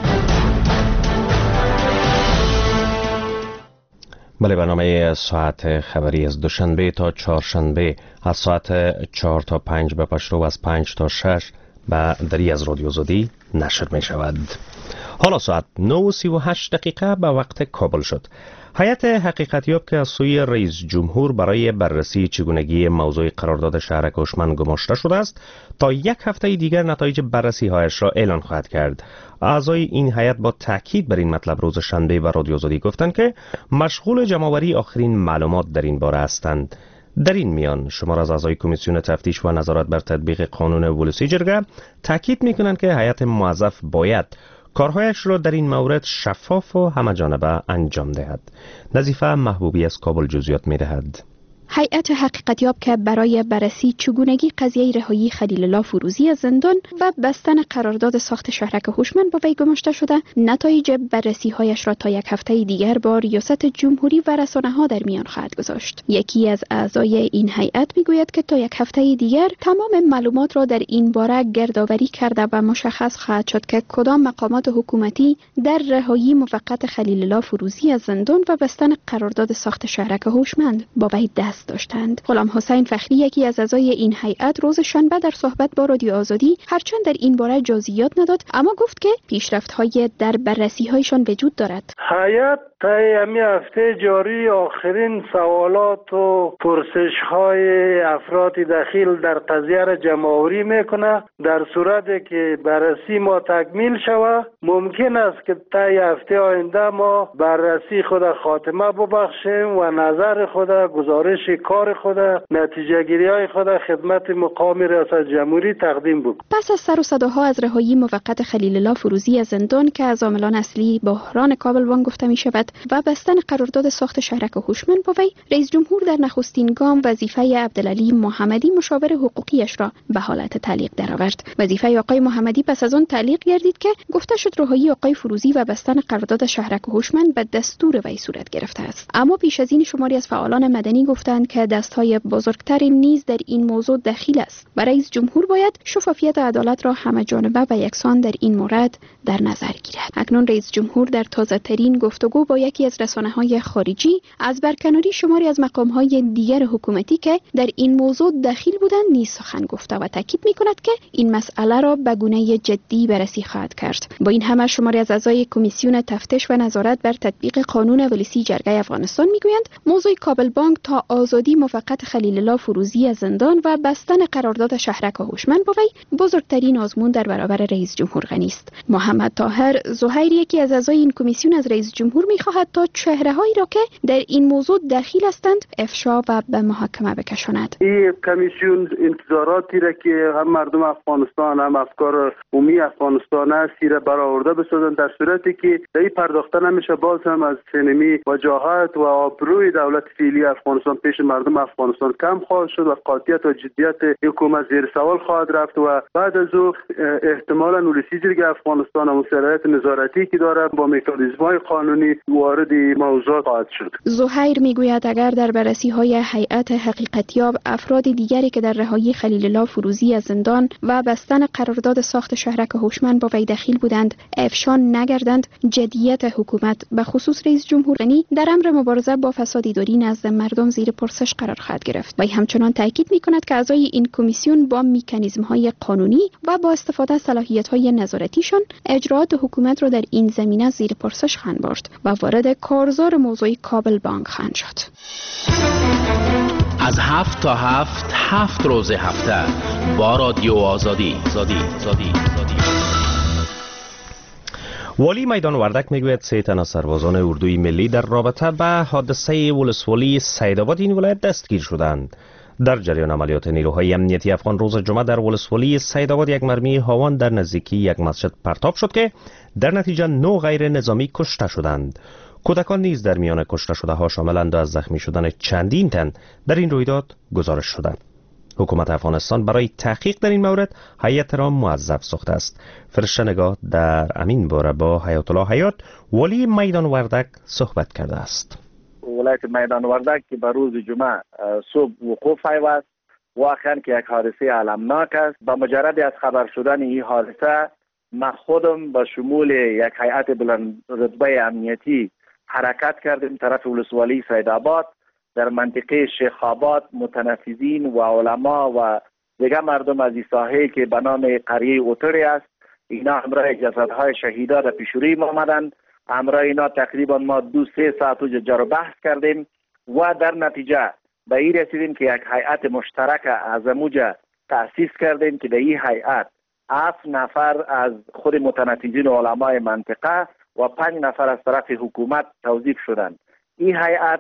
بله، برنامه ساعت خبری از دوشنبه تا چهارشنبه از ساعت چهار تا پنج به پشتو و از پنج تا شش به دری از رادیو آزادی نشر می شود. حالا ساعت نه و سی و هشت دقیقه به وقت کابل شد. هیئت حقیقتیاب که از سوی رئیس جمهور برای بررسی چگونگی موضوع قرارداد شهرک هوشمند گماشته شده است تا یک هفته دیگر نتایج بررسی هایش را اعلان خواهد کرد. اعضای این هیئت با تاکید بر این مطلب روز شنبه و رادیو آزادی گفتند که مشغول جمع‌آوری آخرین معلومات در این باره هستند. در این میان شمار از اعضای کمیسیون تفتیش و نظارت بر تطبیق قانون ولسی جرگه تاکید می‌کنند که هیئت موظف باید کارهایش را در این مورد شفاف و همه‌جانبه انجام دهد. نظیفه محبوبی از کابل جزئیات می‌دهد. هیئت حقیقتیاب که برای بررسی چگونگی قضیه رهایی خلیل الله فروزی از زندان و بستن قرارداد ساخت شهرک هوشمند با وی گماشته شده، نتایج بررسی هایش را تا یک هفته دیگر با ریاست جمهوری و رسانه‌ها در میان خواهد گذاشت. یکی از اعضای این هیئت میگوید که تا یک هفته دیگر تمام معلومات را در این باره گردآوری کرده و مشخص خواهد شد که کدام مقامات حکومتی در رهایی موقت خلیل الله فروزی از زندان و بستن قرارداد ساخت شهرک هوشمند با وی دست داشتند. غلام حسین فخری یکی از اعضای این هیئت روز شنبه در صحبت با رادیو آزادی هرچند در این باره جزئیات نداد، اما گفت که پیشرفت‌های در بررسی‌هایشان وجود دارد. هیئت طی همین هفته جاری آخرین سوالات و پرسش‌های افراد دخیل در قضیه را جمع‌آوری میکنه. در صورتی که بررسی ما تکمیل شود ممکن است که طی هفته آینده ما بررسی خود خاتمه ببخشیم و نظر خود، گزارش کار خود، نتیجه گیری های خود خدمت مقام ریاست جمهوری تقدیم بکنیم. پس از سر و صداها از رهایی موقت خلیل الله فروزی از زندان که از عاملان اصلی بحران کابل وان گفته می شود، و بستن قرارداد ساخت شهرک هوشمند با وی، رئیس جمهور در نخستین گام وظیفه عبدالعلی محمدی مشاور حقوقیش را به حالت تعلیق درآورد. وظیفه آقای محمدی پس از آن تعلیق گردید که گفته شد رهایی آقای فروزی و بستن قرارداد شهرک هوشمند به دستور وی صورت گرفته است. اما پیش از این شماری از فعالان مدنی گفتند که دستهای بزرگتر نیز در این موضوع دخیل است و رئیس جمهور باید شفافیت عدالت را همه جانبه و یکسان در این مورد در نظر گیرد. اکنون رئیس جمهور در تازه ترین گفتگو با یکی از رسانه‌های خارجی از برکناری شماری از مقام‌های دیگر حکومتی که در این موضوع دخیل بودند نیز سخن گفته و تاکید می‌کند که این مسئله را به گونه جدی بررسی خواهد کرد. با این همه شماری از اعضای کمیسیون تفتیش و نظارت بر تطبیق قانون ولسی جرگه افغانستان میگویند موضوع کابل بانک تا آزادی موقت خلیل الله فروزی از زندان و بستن قرارداد شهرک هوشمند با وی بزرگترین آزمون در برابر رئیس جمهور غنی است. محمد طاهر زهیر یکی از اعضای این کمیسیون از رئیس جمهور میخواهد تا چهره‌هایی را که در این موضوع دخیل هستند افشا و به محاکمه بکشاند. این کمیسیون انتظاراتی را که هم مردم افغانستان هم افکار عمومی افغانستان است را برآورده بسازند، در صورتی که این پرداخته نمیشه باز هم از سینمی وجاهت و آبروی دولت فعلی افغانستان پیش مردم افغانستان کم خواهد شد و قاطعیت و جدیت حکومت زیر سوال خواهد رفت و بعد از او احتمالاً ولسی جرگه افغانستان و مسئولیت نظارتی که داره با مکانیزم‌های قانونی وارد موضوع خواهد شد. زهیر میگوید اگر در بررسی‌های هیئت حقیقتیاب افراد دیگری که در رهایی خلیل الله فروزی از زندان و بستن قرارداد ساخت شهرک هوشمند با وی دخیل بودند افشا نگردند، جدیت حکومت به خصوص رئیس جمهور غنی در امر مبارزه با فساد اداری نزد مردم زیر پرسش قرار خواهد گرفت. وی همچنان تاکید می‌کند که اعضای این کمیسیون با مکانیزم‌های قانونی و با استفاده از صلاحیت‌های نظارتیشان اجراءات حکومت را در این زمینه زیر پرسش خواهند برد و وارد کارزار موضوع کابل بانک خواهند شد. از هفت تا هفت هفت روز هفته با رادیو آزادی زادی زادی زادی. والی میدان وردک میگوید سه تن از سربازان اردوی ملی در رابطه به حادثه ولسوالی سیدآباد این ولایت دستگیر شدند. در جریان عملیات نیروهای امنیتی افغان روز جمعه در ولسوالی سیدآباد یک مرمی هاوان در نزدیکی یک مسجد پرتاب شد که در نتیجه نه غیر نظامی کشته شدند. کودکان نیز در میان کشته شده ها شاملند و از زخمی شدن چندین تن در این رویداد گزارش شدند. حکومت افغانستان برای تحقیق در این مورد هیئت را موظف ساخته است. فرشته نگاه در امین باره با حیات الله حیات والی میدان وردک صحبت کرده است. ولایت میدان وردک که به روز جمعه صبح وقوع پیوست واقعا که یک حادثه المناک است. با مجرد از خبر شدن این حادثه ما خودم با شمول یک هیئت بلند رتبه امنیتی حرکت کردیم طرف ولسوالی سیدآباد. در منطقه شیخ آباد متنفذین و علما و دیگر مردم از این ساحه که به نام قریه اوتری است، اینا همراه جسدهای شهیدا در پیشروی ما آمدن. همراه اینا تقریبا ما دو سه ساعت وجه جر و بحث کردیم و در نتیجه به این رسیدیم که یک هیئت مشترک از اموجه تأسیس کردیم که در این هیئت هفت نفر از خود متنفذین و علمای منطقه و پنج نفر از طرف حکومت توظیف شدند. این هیئت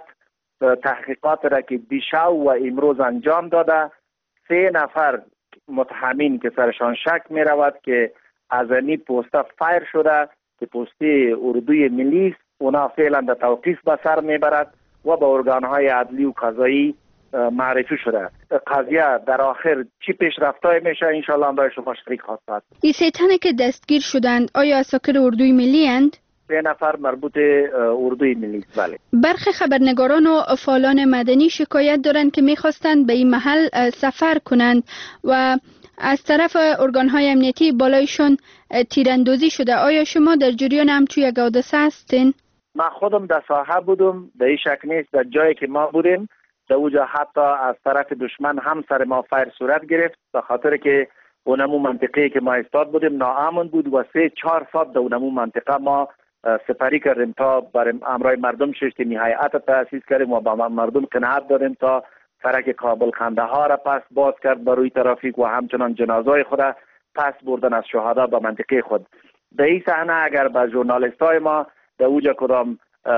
تحقیقات را که دیشب و امروز انجام داده، سه نفر متهمین که سرشان شک می رود که از این پوسته فایر شده که پوسته اردوی ملی است، اونا فعلا در توقیف به سر می برد و به ارگانهای عدلی و قضایی معرفی شده. قضیه در آخر چی پیشرفت‌های میشه انشالله هم برای شما شریک خواهد. این سه تنه که دستگیر شدند آیا اساکر اردوی ملی اند؟ سه نفر مربوط اردوی ملی است. بله. برخی خبرنگاران و فعالان مدنی شکایت دارند که میخواستند به این محل سفر کنند و از طرف ارگانهای امنیتی بالایشان تیراندازی شده. آیا شما در جریان همچو یک حادثه هستین؟ من خودم در ساحه بودم، در این شک نیست. در جایی که ما بودیم در اوجا حتی از طرف دشمن هم سر ما فایر صورت گرفت، به خاطر که اونمو منطقه که ما استاد بودیم ناامن بود و سه چهار ساعت در اونمو منطقه ما سپری کردیم تا برای امرای مردم ششتیم هیئت تأسیس کردیم و با مردم قناعت دادیم تا فرق کابل خنده ها را پس باز کرد بروی ترافیک و همچنان جنازای خود پس بردن از شهدا به منطقه خود. در این صحنه اگر به ژورنالیست های ما در اوجا کدام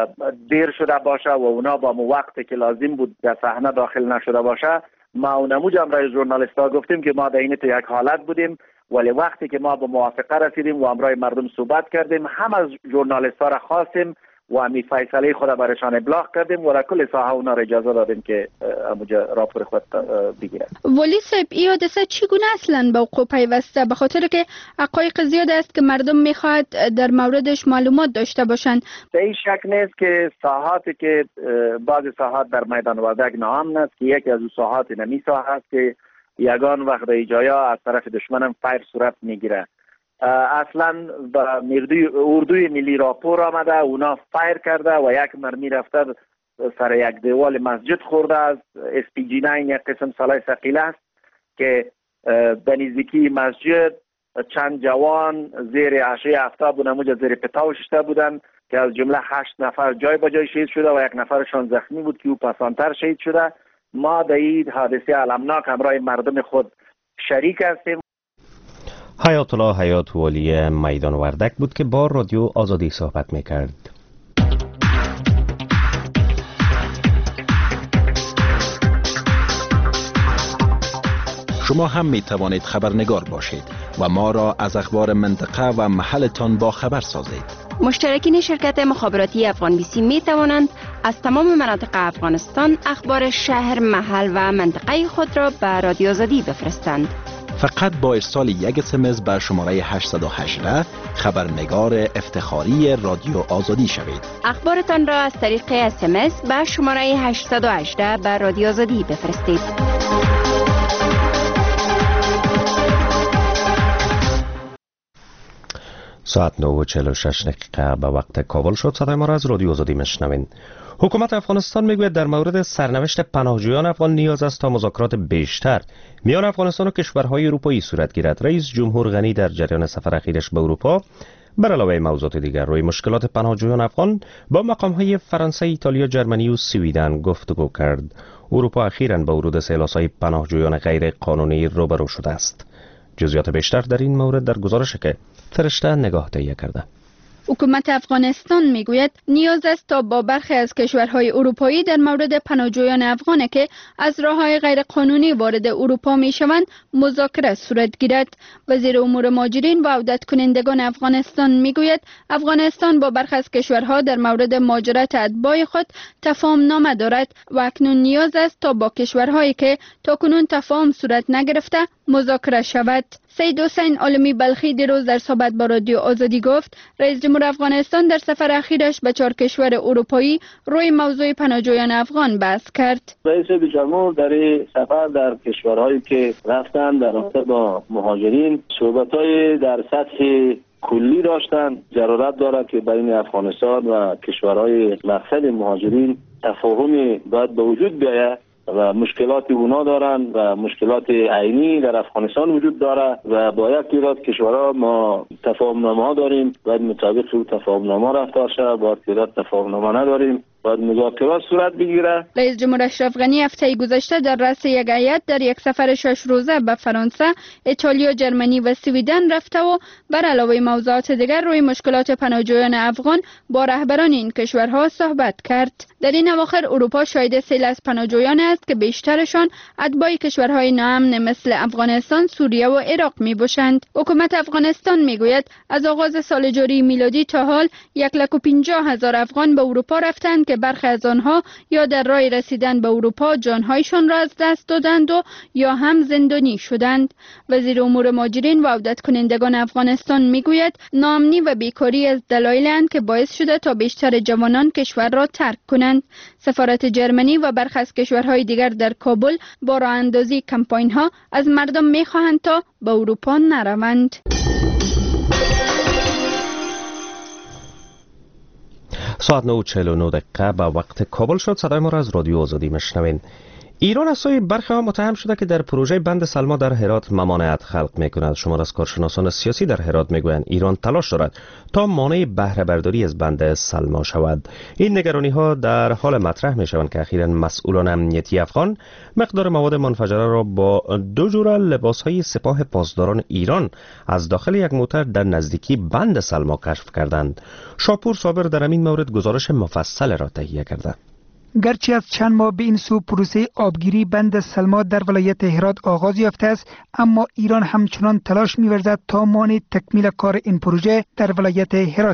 دیر شده باشه و اونا با مو وقتی که لازم بود در صحنه داخل نشده باشه، ما اونموج هم رای ژورنالیست ها گفتیم که ما در این تو یک حالت بودیم، ولی وقتی که ما به موافقه رسیدیم و امرای مردم صحبت کردیم هم از ژورنالیست ها را خواستیم و همی فیصله خود برشان ابلاغ کردیم و در کل ساحه اونا را اجازه دادیم که اموجا راپور خود بگیرد. ولی صاحب این حادثه چگونه اصلا به وقوع پیوسته؟ به خاطر که حقایق زیاد است که مردم میخواد در موردش معلومات داشته باشند. به این شک نیست که ساحاتی که بعض ساحات در میدان وردک نام است که یکی از اون ساحات نمی ساحه است که یگان وقت ایجایا از طرف دشمنم فایر صورت میگیره. اصلا با مردوی اردوی ملی راپور آمده، اونا فایر کرده و یک مرمی رفته سر یک دیوال مسجد خورده. از اس پی جی نه یک قسم سلاح ثقیل است که به نزدیکی مسجد چند جوان زیر عشای افتاب بودن، موجه زیر پتاو ششته بودن که از جمله هشت نفر جای با جای شهید شده و یک نفرشان زخمی بود که او پسانتر شهید شده. ما در این حادثه المناک همراه مردم خود شریک هستیم. حیات الله حیات والی میدان وردک بود که با رادیو آزادی صحبت میکرد. شما هم می توانید خبرنگار باشید و ما را از اخبار منطقه و محلتان با خبر سازید. مشترکین شرکت مخابراتی افغان بیسی می توانند از تمام مناطق افغانستان اخبار شهر، محل و منطقه خود را به رادیو آزادی بفرستند. فقط با ارسال یک اس ام اس به شماره هشت یک هشت خبرنگار افتخاری رادیو آزادی شوید. اخبارتان را از طریق اس ام اس به شماره هشت یک هشت به رادیو آزادی بفرستید. ساعت نه و چهل و شش دقیقه به وقت کابل شد. صدای ما را از رادیو آزادی میشنوین. حکومت افغانستان میگوید در مورد سرنوشت پناهجویان افغان نیاز است تا مذاکرات بیشتر میان افغانستان و کشورهای اروپایی صورت گیرد. رئیس جمهور غنی در جریان سفر اخیرش به اروپا بر علاوه موضوعات دیگر روی مشکلات پناهجویان افغان با مقامهای فرانسه، ایتالیا، جرمنی و سویدن گفتگو کرد. اروپا اخیراً با ورود سیلاسای پناهجویان غیر قانونی روبرو شده است. جزئیات بیشتر در این مورد در گزارشی که فرشته نگاه تهیه کرده. حکومت افغانستان میگوید نیاز است تا با برخی از کشورهای اروپایی در مورد پناهجویان افغان که از راههای غیر قانونی وارد اروپا میشوند مذاکره صورت گیرد. وزیر امور مهاجرین و عودت کنندگان افغانستان میگوید افغانستان با برخی از کشورها در مورد مهاجرت اتباع خود تفاهم نامه دارد و اکنون نیاز است تا با کشورهایی که تاکنون تفاهم صورت نگرفته مذاکره شود. سید حسین عالمی بلخی دیروز در صحبت با رادیو آزادی گفت رئیس جمهور افغانستان در سفر اخیرش به چهار کشور اروپایی روی موضوع پناهجویان افغان بحث کرد. رئیس جمهور در سفر در کشورهایی که رفتن در رابطه با مهاجرین صحبت‌های در سطح کلی داشتن. ضرورت دارد که بین افغانستان و کشورهای مقصد مهاجرین تفاهمی باید به وجود بیاید و مشکلات اونا دارن و مشکلات عینی در افغانستان وجود داره و با یک تعداد کشورها ما تفاهمنامه ها داریم، باید مطابق اون تفاهمنامه رفتار شه. با تعداد تفاهمنامه نداریم، باید مذاکرات صورت بگیره. رئیس جمهور اشرف غنی هفته گذشته در رأس یک هیئت در یک سفر شش روزه به فرانسه، ایتالیا، جرمنی و سویدن رفته و بر علاوه موضوعات دیگر روی مشکلات پناهجویان افغان با رهبران این کشورها صحبت کرد. در این اواخر اروپا شاهد سیل از پناهجویان است که بیشترشان اتباع کشورهای ناامن مثل افغانستان، سوریه و عراق میباشند. حکومت افغانستان میگوید از آغاز سال جاری میلادی تا حال یک لک و پنجاه هزار افغان به اروپا رفتند که برخی از آنها یا در راه رسیدن به اروپا جانهایشان را از دست دادند و یا هم زندانی شدند. وزیر امور مهاجرین و عودت کنندگان افغانستان میگوید ناامنی و بیکاری از دلایلند که باعث شده تا بیشتر جوانان کشور را ترک کنند. سفارت جرمنی و برخی از کشورهای دیگر در کابل با راه اندازی کمپاین ها از مردم میخواهند تا به اروپا نروند. ساعت نه و چهل و نه دقیقه به وقت کابل شد. صدای ما را از رادیو آزادی میشنوین. ایران از سوی برخی ها متهم شده که در پروژه بند سلما در هرات ممانعت خلق میکند. شمار از کارشناسان سیاسی در هرات میگویند ایران تلاش دارد تا مانع بهره برداری از بند سلما شود. این نگرانی ها در حال مطرح میشوند که اخیراً مسئولان امنیتی افغان مقدار مواد منفجره را با دو جور لباس های سپاه پاسداران ایران از داخل یک موتر در نزدیکی بند سلما کشف کردند. شاپور صابر در این مورد گزارش مفصل را تهیه کرده. گرچه از چند ماه به این سو پروسه آبگیری بند سلما در ولایت هرات آغاز یافته است، اما ایران همچنان تلاش می‌ورزد تا مانع تکمیل کار این پروژه در ولایت هرات شود.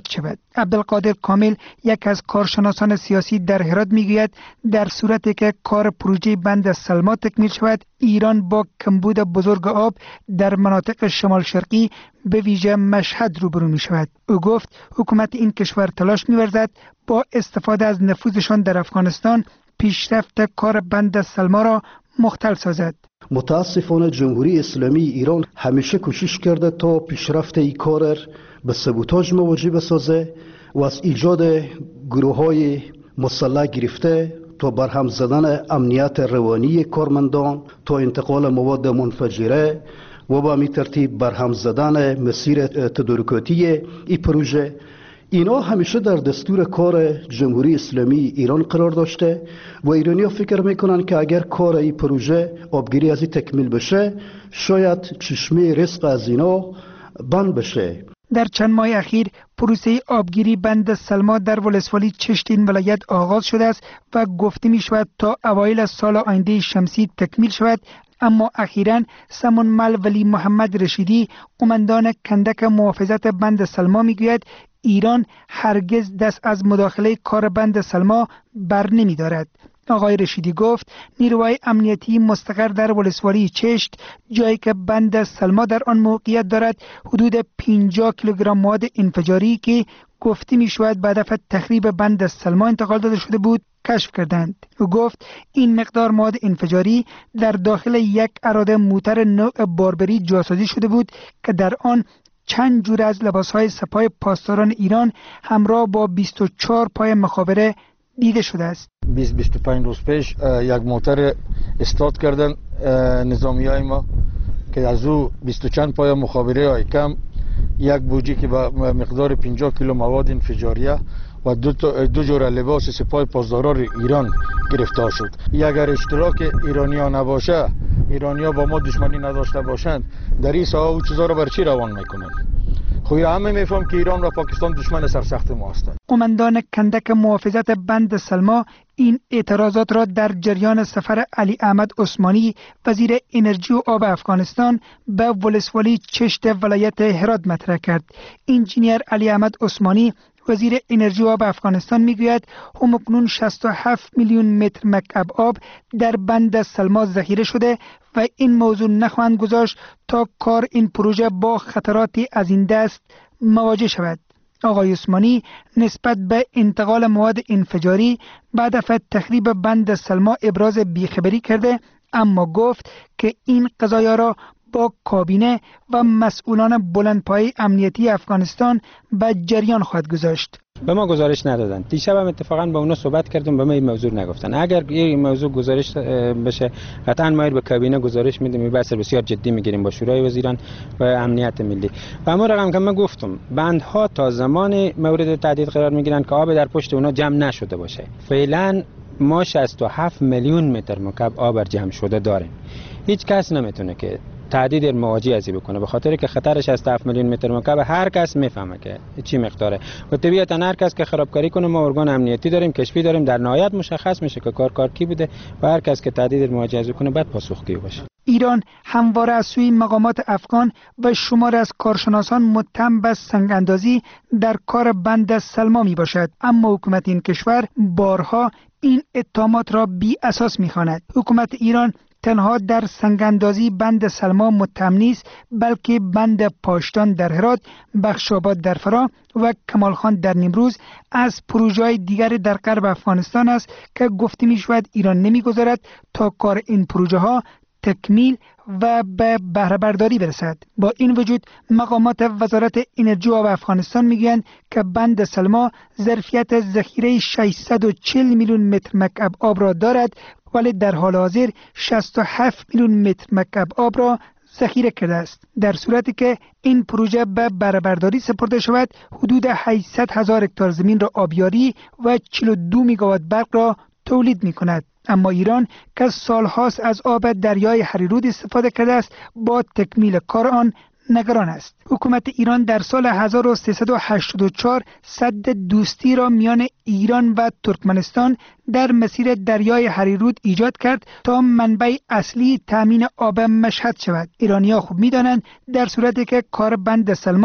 عبدالقادر کامل یک از کارشناسان سیاسی در هرات میگوید در صورتی که کار پروژه بند سلما تکمیل شود، ایران با کمبود بزرگ آب در مناطق شمال شرقی به ویژه مشهد روبرو می شود. او گفت حکومت این کشور تلاش می ورزد با استفاده از نفوذشان در افغانستان پیشرفت کار بند سلما را مختل سازد. متاسفانه جمهوری اسلامی ایران همیشه کوشش کرده تا پیشرفت این کار به سبوتاژ مواجه بسازه و از ایجاد گروه های مسلح گرفته تا برهم زدن امنیت روانی کارمندان، تا انتقال مواد منفجره و با می ترتیب برهم زدن مسیر تدارکاتی این پروژه. اینا همیشه در دستور کار جمهوری اسلامی ایران قرار داشته و ایرانی ها فکر میکنن که اگر کار این پروژه آبگیری از این تکمیل بشه شاید چشمه رزق از اینا بند بشه. در چند ماه اخیر پروسه آبگیری بند سلما در ولسوالی چشت این ولایت آغاز شده است و گفته می شود تا اوایل سال آینده شمسی تکمیل شود، اما اخیراً سمون مل ولی محمد رشیدی قماندان کندک محافظت بند سلما می گوید ایران هرگز دست از مداخله کار بند سلما بر نمی دارد. آقای رشیدی گفت نیروهای امنیتی مستقر در ولسوالی چشت، جایی که بند سلما در آن موقعیت دارد، حدود پنجاه کیلوگرم مواد انفجاری که گفته می شود به هدف تخریب بند سلما انتقال داده شده بود کشف کردند. او گفت این مقدار مواد انفجاری در داخل یک اراده موتر نوع باربری جاسازی شده بود که در آن چند جور از لباسهای سپاه پاسداران ایران همراه با بیست و چهار پای مخابره دیده شده است. بیست بیست و پنج روز پیش یک موتر استارت کردن نظامی های ما که از او بیست و چند پای مخابره های کم، یک بوجی که با مقدار پنجاه کیلو مواد انفجاریه و دو, دو جور لباس سپاه پاسداران ایران گرفتار شد. اگر اشتراک ایرانی ها نباشه، ایرانی ها با ما دشمنی نداشته باشند، در این ساحه او چیزا رو بر چی روان میکنند؟ خوی همه میفهم که ایران و پاکستان دشمن سرسخت ما هستند. قماندان کندک محافظت بند سلما این اعتراضات را در جریان سفر علی احمد عثمانی وزیر انرژی و آب افغانستان به ولسوالی چشت ولایت هرات مطرح کرد. انجینیر علی احمد عثمانی وزیر انرژی و آب افغانستان میگوید همکنون شصت و هفت میلیون متر مکعب آب در بند سلما ذخیره شده و این موضوع نخواهند گذاشت تا کار این پروژه با خطراتی از این دست مواجه شود. آقای عثمانی نسبت به انتقال مواد انفجاری به هدف تخریب بند سلما ابراز بیخبری کرده، اما گفت که این قضایا را با کابینه و مسئولان بلندپایه امنیتی افغانستان به جریان خواهد گذاشت. به ما گزارش ندادن. دیشب هم اتفاقا با اونا صحبت کردم، به ما این موضوع نگفتن. اگر این موضوع گزارش بشه قطعا ما به کابینه گزارش میدیم، بحث بسیار جدی میگیریم با شورای وزیران و امنیت ملی. و اما رقم که من گفتم بندها تا زمان مورد تهدید قرار میگیرن که آب در پشت اونا جمع نشده باشه. فعلا ما شصت و هفت میلیون متر مکعب آب جمع شده داریم. هیچ کس نمیتونه که تهدید مواجه ازی بکنه، به خاطر که خطرش از هفت میلیون متر مکعب هر کس میفهمه که چی مقداره و طبیعتا هر کس که خرابکاری کنه ما ارگان امنیتی داریم، کشفی داریم، در نهایت مشخص میشه که کار کار کی بوده و هر کس که تهدید مواجه ازی کنه بعد پاسخگوی باشه. ایران همواره از سوی مقامات افغان و شمار از کارشناسان متهم به سنگ اندازی در کار بند سلما می باشد، اما حکومت این کشور بارها این اتهامات را بی اساس می خواند. حکومت ایران تنها در سنگاندازی بند سلما متهم نیست، بلکه بند پاشتان در هرات، بخشاباد در فرا و کمالخان در نیمروز از پروژه‌های دیگر در غرب افغانستان است که گفته می شود ایران نمیگذارد تا کار این پروژه ها تکمیل و به بهره برداری برسد. با این وجود مقامات وزارت انرژی و آب افغانستان میگویند که بند سلما ظرفیت ذخیره ششصد و چهل میلیون متر مکعب آب را دارد، ولی در حال حاضر شصت و هفت میلیون متر مکعب آب را ذخیره کرده است. در صورتی که این پروژه به بهره برداری سپرده شود، حدود هشتصد هزار هکتار زمین را آبیاری و چهل و دو میگاوات برق را تولید می کند. اما ایران که سالهاست از آب دریای هریرود استفاده کرده است، با تکمیل کار آن نگران است. حکومت ایران در سال هزار و سیصد و هشتاد و چهار سد دوستی را میان ایران و ترکمنستان در مسیر دریای هریرود ایجاد کرد تا منبع اصلی تامین آب مشهد شود. ایرانی‌ها خوب می‌دانند در صورتی که کار بند سلما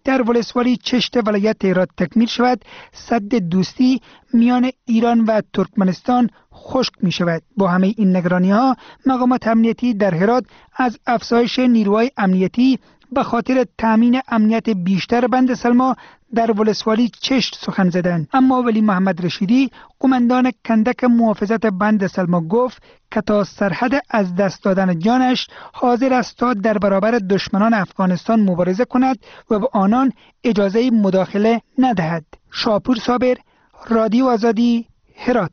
در ولسوالی چشت ولایت هرات تکمیل شود، سد دوستی میان ایران و ترکمنستان خشک می شود. با همه این نگرانی ها، مقامات امنیتی در هرات از افزایش نیروهای امنیتی به خاطر تامین امنیت بیشتر بند سلما در ولسوالی چشت سخن زدند. اما ولی محمد رشیدی، قماندان کندک محافظت بند سلما، گفت که تا سرحد از دست دادن جانش حاضر است تا در برابر دشمنان افغانستان مبارزه کند و به آنان اجازه مداخله ندهد. شاپور صابر، رادیو آزادی، هرات.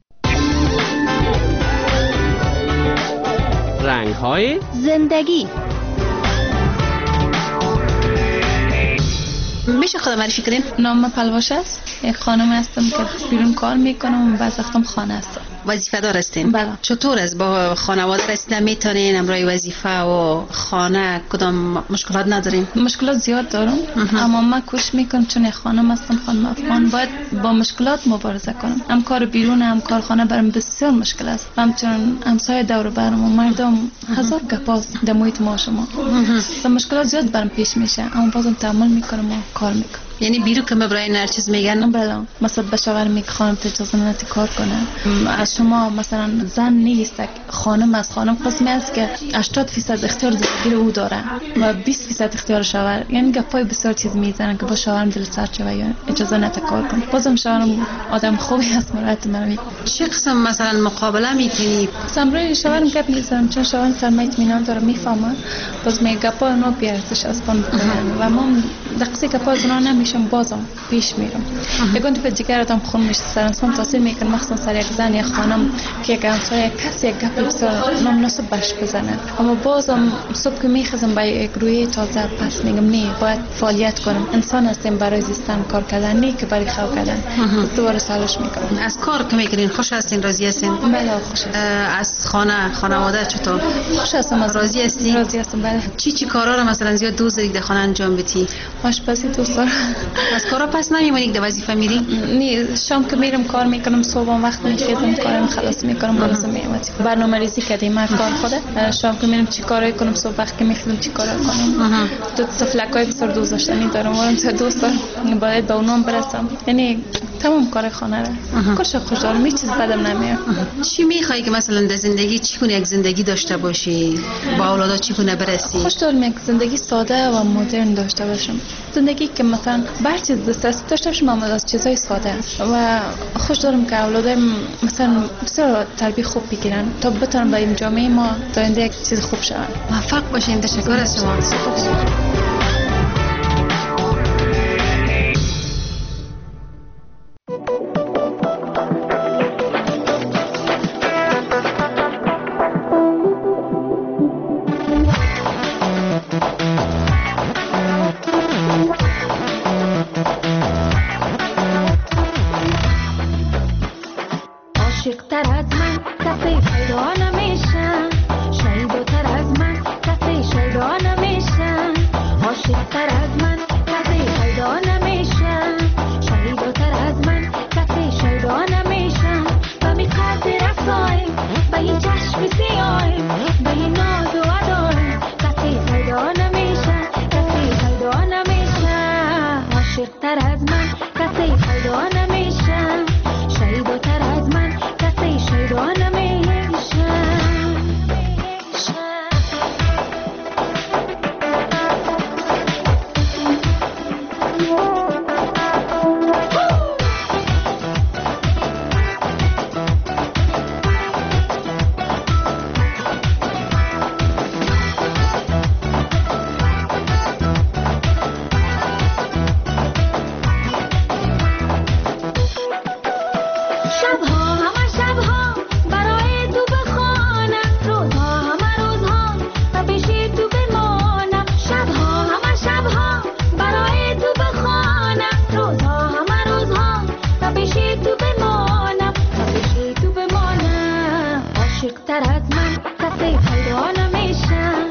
رنگ‌های زندگی. میشه خدا معرفی کنین؟ نام پلواش است. یک خانم هستم که بیرون کار میکنم و بعض وقتم خانه هستم. وظیفه دار هستین؟ بله. چطور است با خانواده رسیدن میتونین امرای وظیفه و خانه کدام مشکلات ندارین؟ مشکلات زیاد دارم اما من کوشش میکنم چون یک خانم هستم، خانم افغان، باید با مشکلات مبارزه کنم. هم کار بیرون هم کارخانه برام بسیار مشکل است. همچنین همسایه دور و برم و مردم هزار گپاس در محیط ما شما. مشکلات زیاد برام پیش میشه اما بازم تحمل میکنم و کار میکنم. یعنی بیرو که مبرای هر چیز میگن؟ بله. مثلا به شوهر میگه خانم تو اجازه ندی کار کنه. از شما مثلا زن نیست، خانم از خانم قسمی است که هشتاد درصد اختیار زندگی او داره و بیست درصد اختیار شوهر. یعنی گپای بسیار چیز میزنن که با شوهرم دل سرد شه و اجازه نده کار کنه. بازم شوهرم آدم خوبی است، مرات منو. چه قسم مثلا مقابله میکنی؟ سمرای شوهرم گپ میزنم چون شوهرم سرمایه اطمینان داره، میفهمه. باز می گپا اونو بیارزش از پان بکنن و ما دقیقاً گپا از اونها نمیشم، بازم پیش میرم. یکون تو دیگر آدم خون میشه، سر انسان تاثیر میکنه، مخصوصا سر یک زن یا خانم که یک همسایه کسی یک گپ بسیار نامناسب بهش بزنه. اما بازم صبح که میخزم با یک روی تازه پس میگم نه، باید فعالیت کنم. انسان هستیم برای زیستن، کار کردن نه که برای خو کردن. دوباره سالش میکنم. از کار که میکنین خوش هستین، راضی هستین؟ بله خوش هستم. از خانه خانواده چطور؟ خوش هستم. راضی هستی؟ راضی هستم. بله. چی چی کارا رو مثلا زیاد دوست داری در خانه انجام بدی؟ آشپزی دوست دارم. از کارا پس نمیمونی که وظیفه میری؟ نه، شام که میرم کار میکنم، صبح وقت میخیزم کارم خلاص میکنم، باز میام برنامه ریزی کردیم من کار خوده. شام که میرم چی کارای کنم، صبح وقت که میخیزم چی کارا کنم. تو سفلکای بسیار دوست داشتنی دارم، وارم تو دوست دارم، باید به اونام برسم. یعنی تمام کار خانه را کارش خوش دارم، هیچ چیز بدم نمیاد. چی میخوای که مثلا در زندگی چی کنی، یک زندگی داشته باشی، با اولادات چی کنه برسی؟ خوش دارم یک زندگی ساده و مدرن داشته باشم. زندگی که مثلا بر چیز دست داشته باشم اما از چیزای ساده و خوش دارم که اولادم مثلا بسیار تربیت خوب بگیرن تا بتونن با این جامعه ما داینده یک چیز خوب شون. موفق باشین. تشکر از شما. عاشق تر از من کسی پیدا نمیشه.